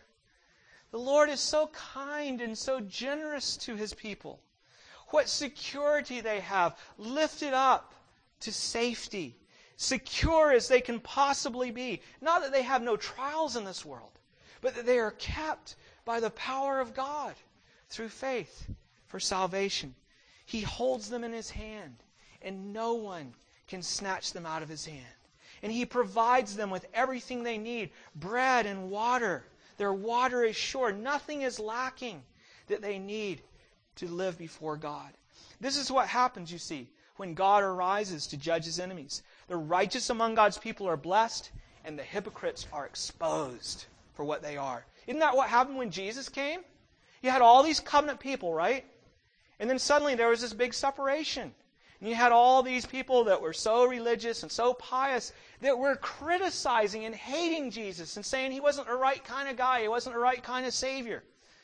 The Lord is so kind and so generous to his people. What security they have, lifted up to safety, secure as they can possibly be. Not that they have no trials in this world, but that they are kept by the power of God through faith for salvation. He holds them in his hand, and no one can snatch them out of his hand. And he provides them with everything they need, bread and water. Their water is sure. Nothing is lacking that they need to live before God. This is what happens, you see, when God arises to judge his enemies. The righteous among God's people are blessed, and the hypocrites are exposed for what they are. Isn't that what happened when Jesus came? You had all these covenant people, right? And then suddenly there was this big separation. And you had all these people that were so religious and so pious that were criticizing and hating Jesus and saying he wasn't the right kind of guy, he wasn't the right kind of Savior.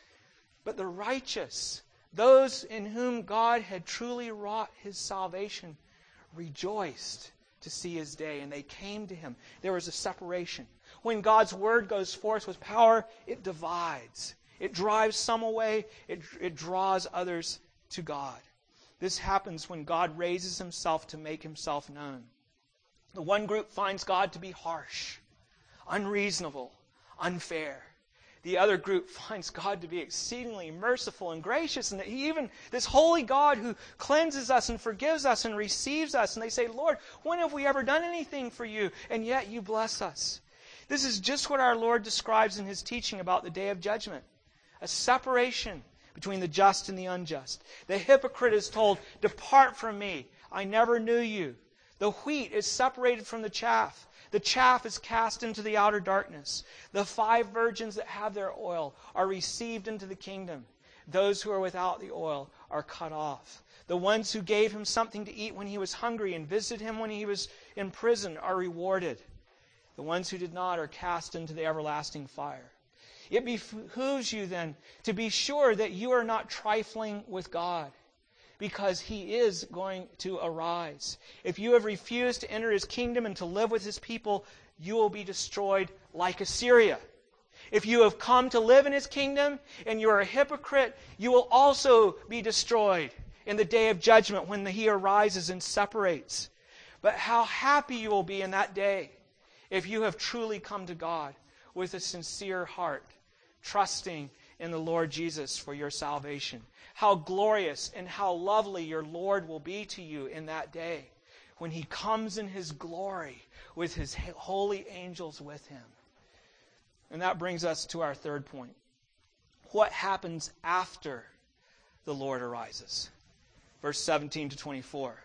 But the righteous, those in whom God had truly wrought his salvation, rejoiced to see his day, and they came to him. There was a separation. When God's word goes forth with power, it divides. It drives some away. It draws others to God. This happens when God raises himself to make himself known. The one group finds God to be harsh, unreasonable, unfair. The other group finds God to be exceedingly merciful and gracious, and that he even, this holy God who cleanses us and forgives us and receives us, and they say, Lord, when have we ever done anything for you? And yet you bless us. This is just what our Lord describes in his teaching about the day of judgment. A separation between the just and the unjust. The hypocrite is told, depart from me, I never knew you. The wheat is separated from the chaff. The chaff is cast into the outer darkness. The 5 virgins that have their oil are received into the kingdom. Those who are without the oil are cut off. The ones who gave him something to eat when he was hungry and visited him when he was in prison are rewarded. The ones who did not are cast into the everlasting fire. It behooves you then to be sure that you are not trifling with God, because he is going to arise. If you have refused to enter his kingdom and to live with his people, you will be destroyed like Assyria. If you have come to live in his kingdom and you are a hypocrite, you will also be destroyed in the day of judgment when he arises and separates. But how happy you will be in that day if you have truly come to God with a sincere heart, trusting in the Lord Jesus for your salvation. How glorious and how lovely your Lord will be to you in that day when he comes in his glory with his holy angels with him. And that brings us to our third point. What happens after the Lord arises? Verse 17 to 24.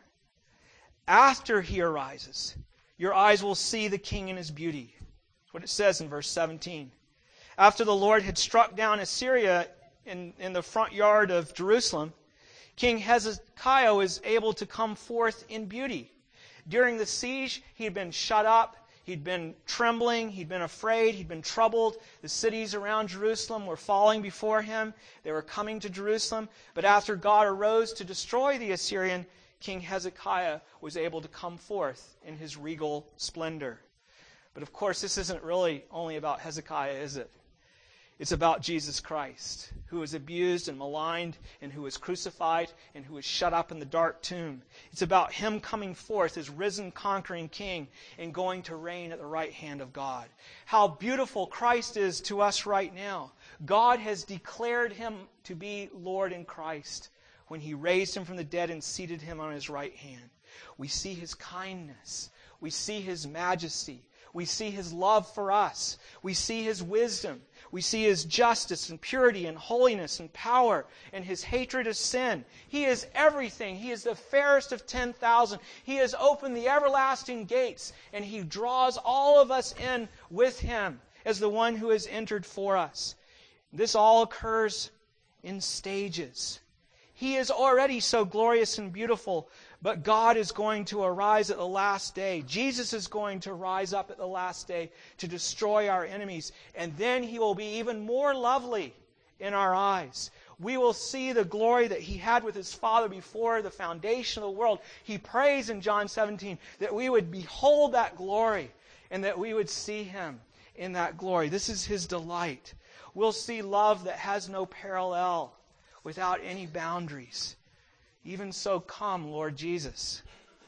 After he arises, your eyes will see the king in his beauty. That's what it says in verse 17. After the Lord had struck down Assyria in the front yard of Jerusalem, King Hezekiah was able to come forth in beauty. During the siege, he had been shut up. He'd been trembling. He'd been afraid. He'd been troubled. The cities around Jerusalem were falling before him. They were coming to Jerusalem. But after God arose to destroy the Assyrian, King Hezekiah was able to come forth in his regal splendor. But of course, this isn't really only about Hezekiah, is it? It's about Jesus Christ, who was abused and maligned, and who was crucified, and who was shut up in the dark tomb. It's about him coming forth as risen, conquering king and going to reign at the right hand of God. How beautiful Christ is to us right now. God has declared him to be Lord in Christ when he raised him from the dead and seated him on his right hand. We see his kindness. We see his majesty. We see his love for us. We see his wisdom. We see his justice and purity and holiness and power and his hatred of sin. He is everything. He is the fairest of 10,000. He has opened the everlasting gates, and he draws all of us in with him as the one who has entered for us. This all occurs in stages. He is already so glorious and beautiful, but God is going to arise at the last day. Jesus is going to rise up at the last day to destroy our enemies, and then He will be even more lovely in our eyes. We will see the glory that He had with His Father before the foundation of the world. He prays in John 17 that we would behold that glory and that we would see Him in that glory. This is His delight. We'll see love that has no parallel, without any boundaries. Even so, come, Lord Jesus.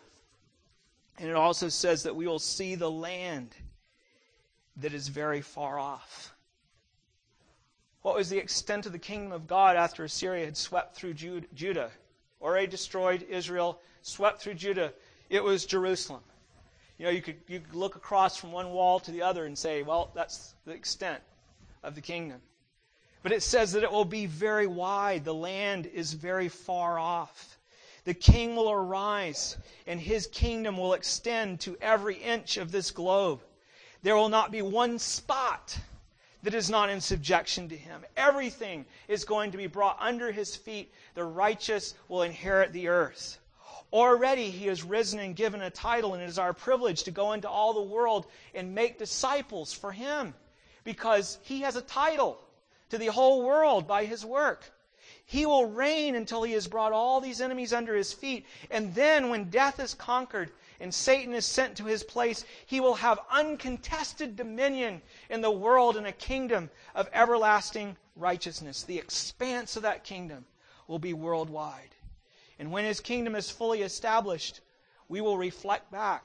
And it also says that we will see the land that is very far off. What was the extent of the kingdom of God after Assyria had swept through Judah? Already destroyed Israel, swept through Judah. It was Jerusalem. You know, you could look across from one wall to the other and say, well, that's the extent of the kingdom. But it says that it will be very wide. The land is very far off. The king will arise, and his kingdom will extend to every inch of this globe. There will not be one spot that is not in subjection to him. Everything is going to be brought under his feet. The righteous will inherit the earth. Already he has risen and given a title, and it is our privilege to go into all the world and make disciples for him, because he has a title to the whole world by his work. He will reign until he has brought all these enemies under his feet. And then when death is conquered and Satan is sent to his place, he will have uncontested dominion in the world and a kingdom of everlasting righteousness. The expanse of that kingdom will be worldwide. And when his kingdom is fully established, we will reflect back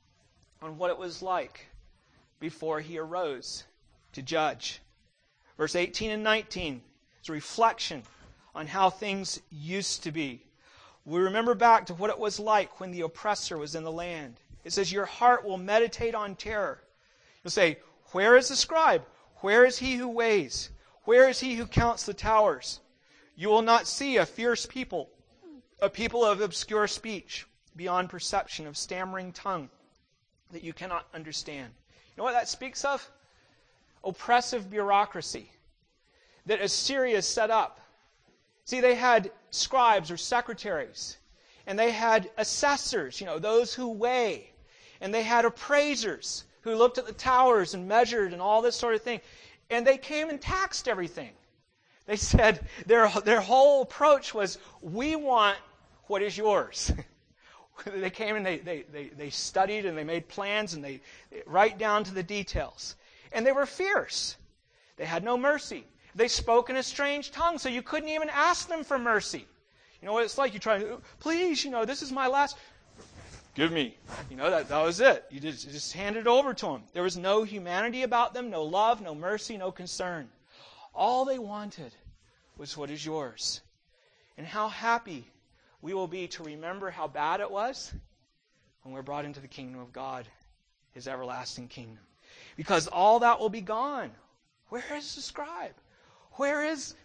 on what it was like before he arose to judge. Verse 18 and 19 is a reflection on how things used to be. We remember back to what it was like when the oppressor was in the land. It says, your heart will meditate on terror. You'll say, where is the scribe? Where is he who weighs? Where is he who counts the towers? You will not see a fierce people, a people of obscure speech, beyond perception, of stammering tongue that you cannot understand. You know what that speaks of? Oppressive bureaucracy that Assyria set up. See, they had scribes or secretaries, and they had assessors, those who weigh, and they had appraisers who looked at the towers and measured and all this sort of thing, and they came and taxed everything. They said their whole approach was, we want what is yours. They came and they studied and they made plans and they right down to the details. And they were fierce. They had no mercy. They spoke in a strange tongue, so you couldn't even ask them for mercy. You know what it's like? You try to, please, this is my last. Give me. That was it. You just handed it over to them. There was no humanity about them, no love, no mercy, no concern. All they wanted was what is yours. And how happy we will be to remember how bad it was when we're brought into the kingdom of God, his everlasting kingdom. Because all that will be gone. Where is the scribe? Where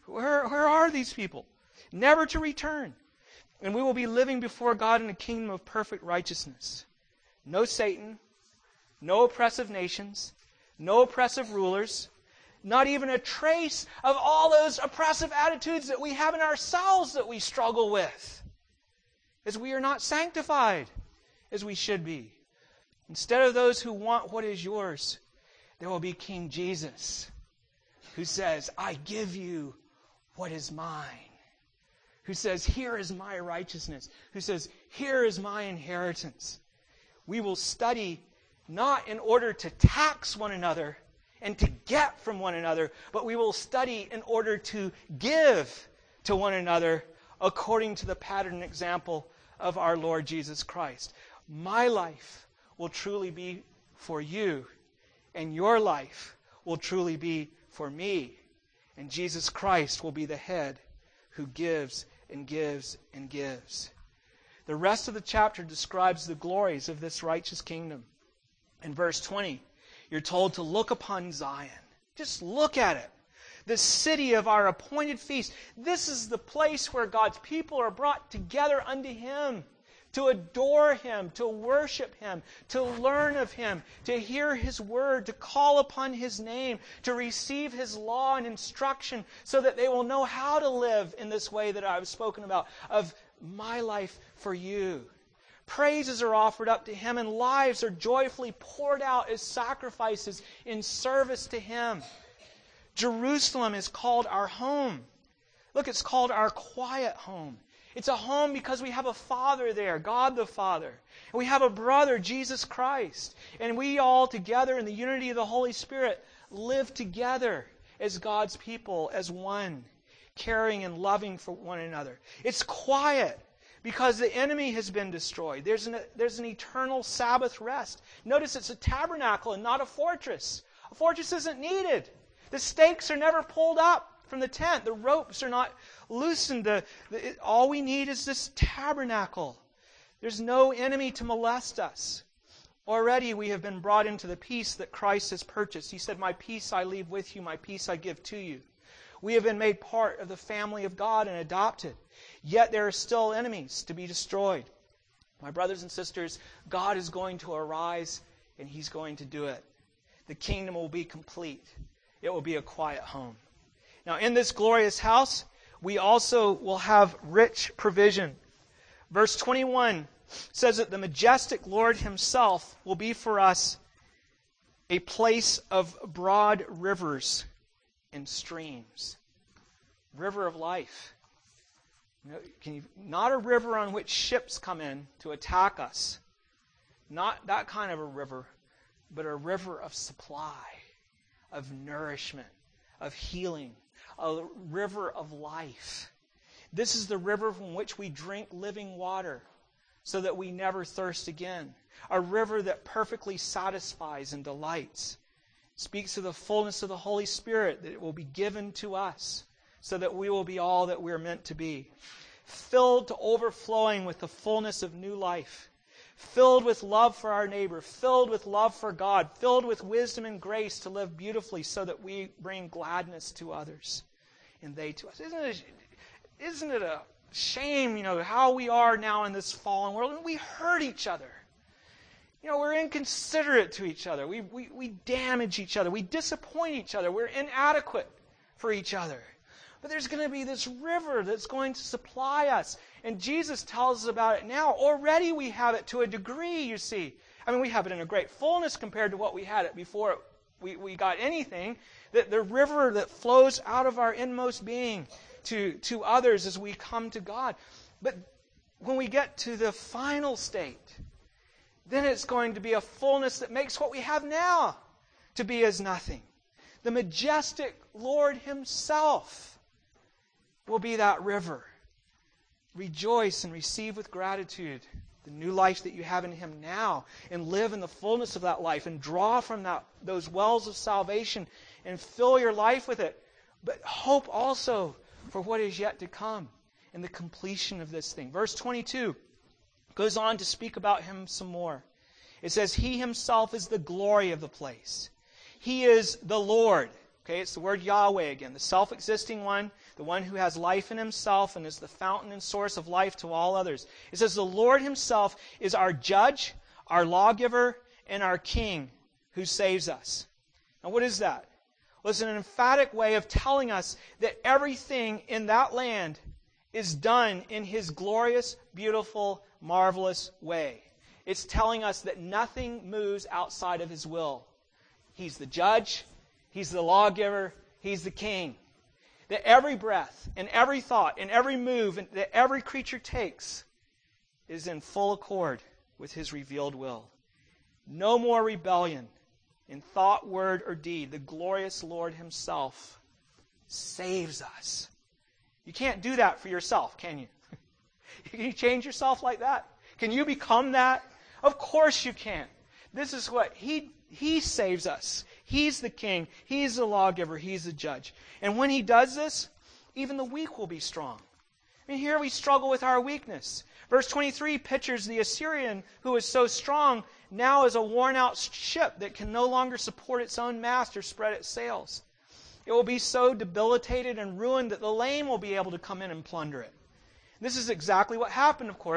are these people? Never to return. And we will be living before God in a kingdom of perfect righteousness. No Satan, no oppressive nations, no oppressive rulers, not even a trace of all those oppressive attitudes that we have in ourselves that we struggle with, as we are not sanctified as we should be. Instead of those who want what is yours, there will be King Jesus, who says, I give you what is mine. Who says, here is my righteousness. Who says, here is my inheritance. We will study not in order to tax one another and to get from one another, but we will study in order to give to one another according to the pattern and example of our Lord Jesus Christ. My life will truly be for you, and your life will truly be for me. And Jesus Christ will be the head who gives and gives and gives. The rest of the chapter describes the glories of this righteous kingdom. In verse 20, you're told to look upon Zion. Just look at it. The city of our appointed feast. This is the place where God's people are brought together unto Him to adore Him, to worship Him, to learn of Him, to hear His word, to call upon His name, to receive His law and instruction so that they will know how to live in this way that I've spoken about, of my life for you. Praises are offered up to Him, and lives are joyfully poured out as sacrifices in service to Him. Jerusalem is called our home. Look, it's called our quiet home. It's a home because we have a Father there, God the Father. And we have a brother, Jesus Christ. And we all together in the unity of the Holy Spirit live together as God's people, as one, caring and loving for one another. It's quiet because the enemy has been destroyed. There's an eternal Sabbath rest. Notice it's a tabernacle and not a fortress. A fortress isn't needed. The stakes are never pulled up from the tent. The ropes are not loosened. All we need is this tabernacle. There's no enemy to molest us. Already we have been brought into the peace that Christ has purchased. He said, "My peace I leave with you, my peace I give to you." We have been made part of the family of God and adopted. Yet there are still enemies to be destroyed. My brothers and sisters, God is going to arise and He's going to do it. The kingdom will be complete. It will be a quiet home. Now, in this glorious house, we also will have rich provision. Verse 21 says that the majestic Lord Himself will be for us a place of broad rivers and streams. River of life. Not a river on which ships come in to attack us. Not that kind of a river, but a river of supply, of nourishment, of healing, a river of life. This is the river from which we drink living water so that we never thirst again. A river that perfectly satisfies and delights. It speaks of the fullness of the Holy Spirit, that it will be given to us so that we will be all that we're meant to be. Filled to overflowing with the fullness of new life. Filled with love for our neighbor, filled with love for God, filled with wisdom and grace to live beautifully so that we bring gladness to others and they to us. Isn't it a shame, how we are now in this fallen world? And we hurt each other. We're inconsiderate to each other. We damage each other. We disappoint each other. We're inadequate for each other. But there's going to be this river that's going to supply us. And Jesus tells us about it now. Already we have it to a degree, you see. We have it in a great fullness compared to what we had it before we got anything. That the river that flows out of our inmost being to others as we come to God. But when we get to the final state, then it's going to be a fullness that makes what we have now to be as nothing. The majestic Lord Himself will be that river. Rejoice and receive with gratitude the new life that you have in Him now, and live in the fullness of that life, and draw from those wells of salvation and fill your life with it. But hope also for what is yet to come and the completion of this thing. Verse 22 goes on to speak about Him some more. It says, He Himself is the glory of the place. He is the Lord. Okay, it's the word Yahweh again, the self-existing one, the one who has life in Himself and is the fountain and source of life to all others. It says the Lord Himself is our judge, our lawgiver, and our king who saves us. Now what is that? Well, it's an emphatic way of telling us that everything in that land is done in His glorious, beautiful, marvelous way. It's telling us that nothing moves outside of His will. He's the judge, He's the lawgiver, He's the king. That every breath and every thought and every move that every creature takes is in full accord with His revealed will. No more rebellion in thought, word, or deed. The glorious Lord Himself saves us. You can't do that for yourself, can you? Can you change yourself like that? Can you become that? Of course you can. This is what He saves us. He's the king. He's the lawgiver. He's the judge. And when He does this, even the weak will be strong. Here we struggle with our weakness. Verse 23 pictures the Assyrian who is so strong now as a worn-out ship that can no longer support its own mast or spread its sails. It will be so debilitated and ruined that the lame will be able to come in and plunder it. This is exactly what happened, of course,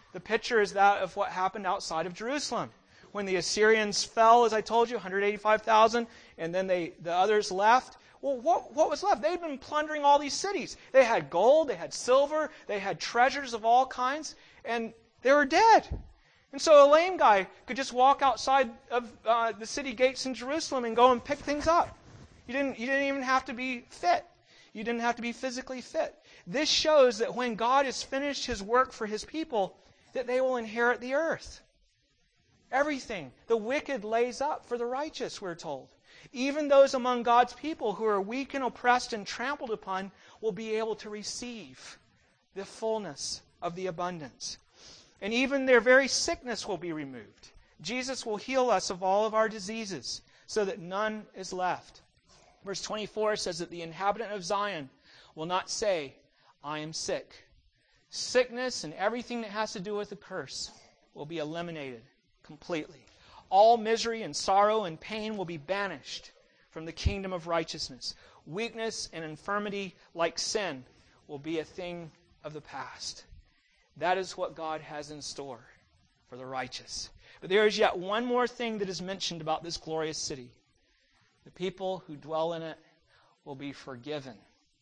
The picture is that of what happened outside of Jerusalem. When the Assyrians fell, as I told you, 185,000, and then the others left. Well, what was left? They'd been plundering all these cities. They had gold, they had silver, they had treasures of all kinds, and they were dead. And so a lame guy could just walk outside of the city gates in Jerusalem and go and pick things up. You didn't even have to be fit. You didn't have to be physically fit. This shows that when God has finished His work for His people, that they will inherit the earth. Everything the wicked lays up for the righteous, we're told. Even those among God's people who are weak and oppressed and trampled upon will be able to receive the fullness of the abundance. And even their very sickness will be removed. Jesus will heal us of all of our diseases so that none is left. Verse 24 says that the inhabitant of Zion will not say, I am sick. Sickness and everything that has to do with the curse will be eliminated completely. All misery and sorrow and pain will be banished from the kingdom of righteousness. Weakness and infirmity, like sin, will be a thing of the past. That is what God has in store for the righteous. But there is yet one more thing that is mentioned about this glorious city. The people who dwell in it will be forgiven.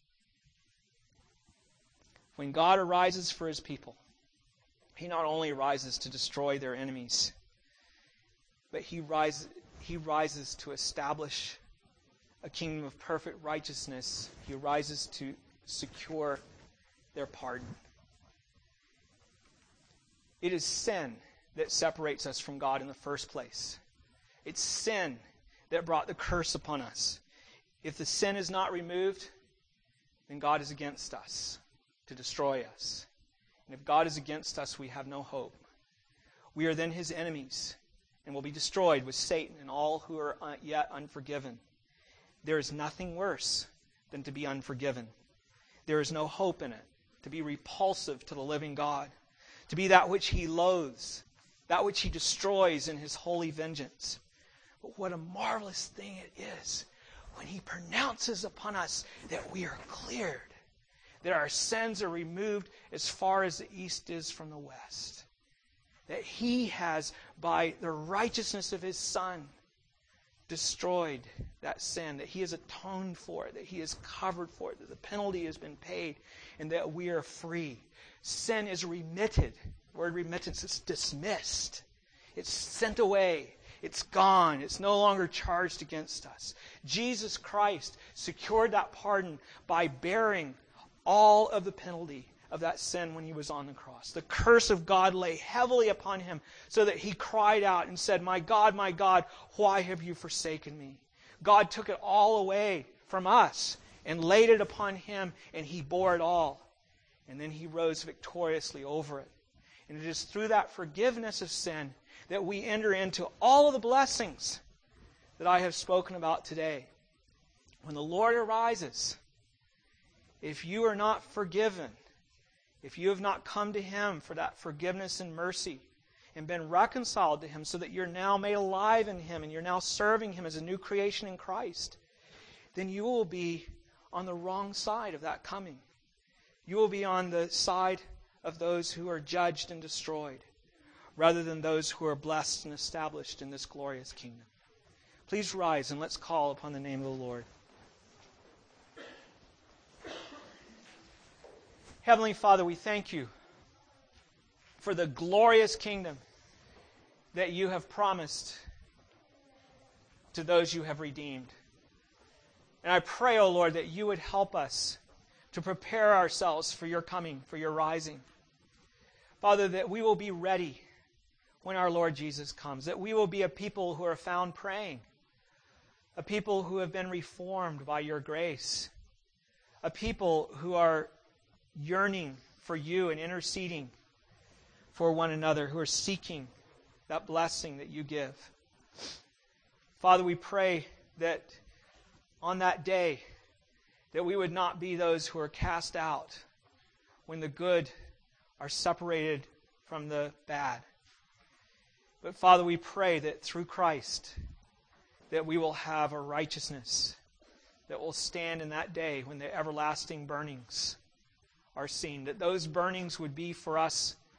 When God arises for His people, He not only rises to destroy their enemies, but He rises to establish a kingdom of perfect righteousness. He rises to secure their pardon. It is sin that separates us from God in the first place. It's sin that brought the curse upon us. If the sin is not removed, then God is against us to destroy us. And if God is against us, we have no hope. We are then His enemies and will be destroyed with Satan and all who are yet unforgiven. There is nothing worse than to be unforgiven. There is no hope in it, to be repulsive to the living God, to be that which He loathes, that which He destroys in His holy vengeance. But what a marvelous thing it is when He pronounces upon us that we are cleared, that our sins are removed as far as the east is from the west. That He has, by the righteousness of His Son, destroyed that sin, that He has atoned for it, that He has covered for it, that the penalty has been paid, and that we are free. Sin is remitted. The word remittance is dismissed. It's sent away. It's gone. It's no longer charged against us. Jesus Christ secured that pardon by bearing all of the penalty of that sin when He was on the cross. The curse of God lay heavily upon Him so that He cried out and said, my God, why have you forsaken me? God took it all away from us and laid it upon Him, and He bore it all. And then He rose victoriously over it. And it is through that forgiveness of sin that we enter into all of the blessings that I have spoken about today. When the Lord arises, if you are not forgiven, if you have not come to Him for that forgiveness and mercy and been reconciled to Him so that you're now made alive in Him and you're now serving Him as a new creation in Christ, then you will be on the wrong side of that coming. You will be on the side of those who are judged and destroyed rather than those who are blessed and established in this glorious kingdom. Please rise and let's call upon the name of the Lord. Heavenly Father, we thank You for the glorious kingdom that You have promised to those You have redeemed. And I pray, O Lord, that You would help us to prepare ourselves for Your coming, for Your rising. Father, that we will be ready when our Lord Jesus comes, that we will be a people who are found praying, a people who have been reformed by Your grace, a people who are yearning for You and interceding for one another, who are seeking that blessing that You give. Father, we pray that on that day, that we would not be those who are cast out when the good are separated from the bad. But Father, we pray that through Christ, that we will have a righteousness that will stand in that day when the everlasting burnings are seen. That those burnings would be for us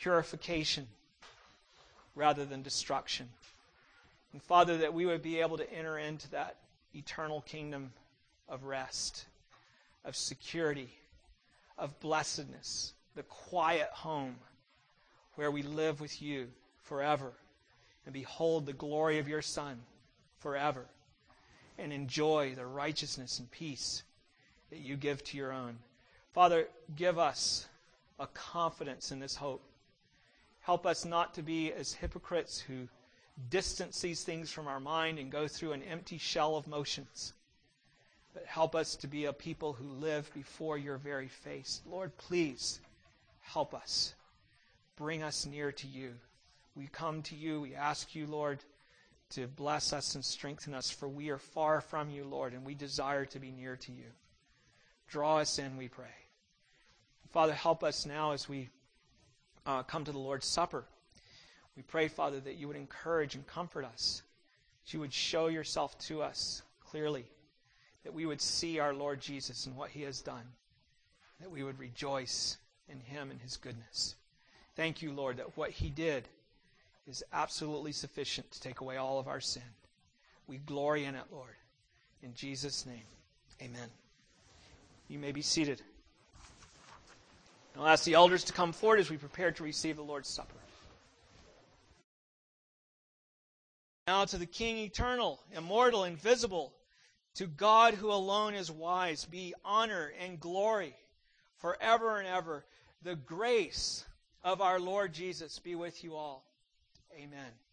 purification rather than destruction. And Father, that we would be able to enter into that eternal kingdom of rest, of security, of blessedness, the quiet home where we live with you forever and behold the glory of your Son forever and enjoy the righteousness and peace that you give to your own. Father, give us a confidence in this hope. Help us not to be as hypocrites who distance these things from our mind and go through an empty shell of motions. But help us to be a people who live before your very face. Lord, please help us. Bring us near to you. We come to you. We ask you, Lord, to bless us and strengthen us, for we are far from you, Lord, and we desire to be near to you. Draw us in, we pray. Father, help us now as we come to the Lord's Supper. We pray, Father, that you would encourage and comfort us, that you would show yourself to us clearly, that we would see our Lord Jesus and what he has done, that we would rejoice in him and his goodness. Thank you, Lord, that what he did is absolutely sufficient to take away all of our sin. We glory in it, Lord. In Jesus' name, amen. You may be seated. I'll ask the elders to come forward as we prepare to receive the Lord's Supper. Now to the King eternal, immortal, invisible, to God who alone is wise, be honor and glory forever and ever. The grace of our Lord Jesus be with you all. Amen.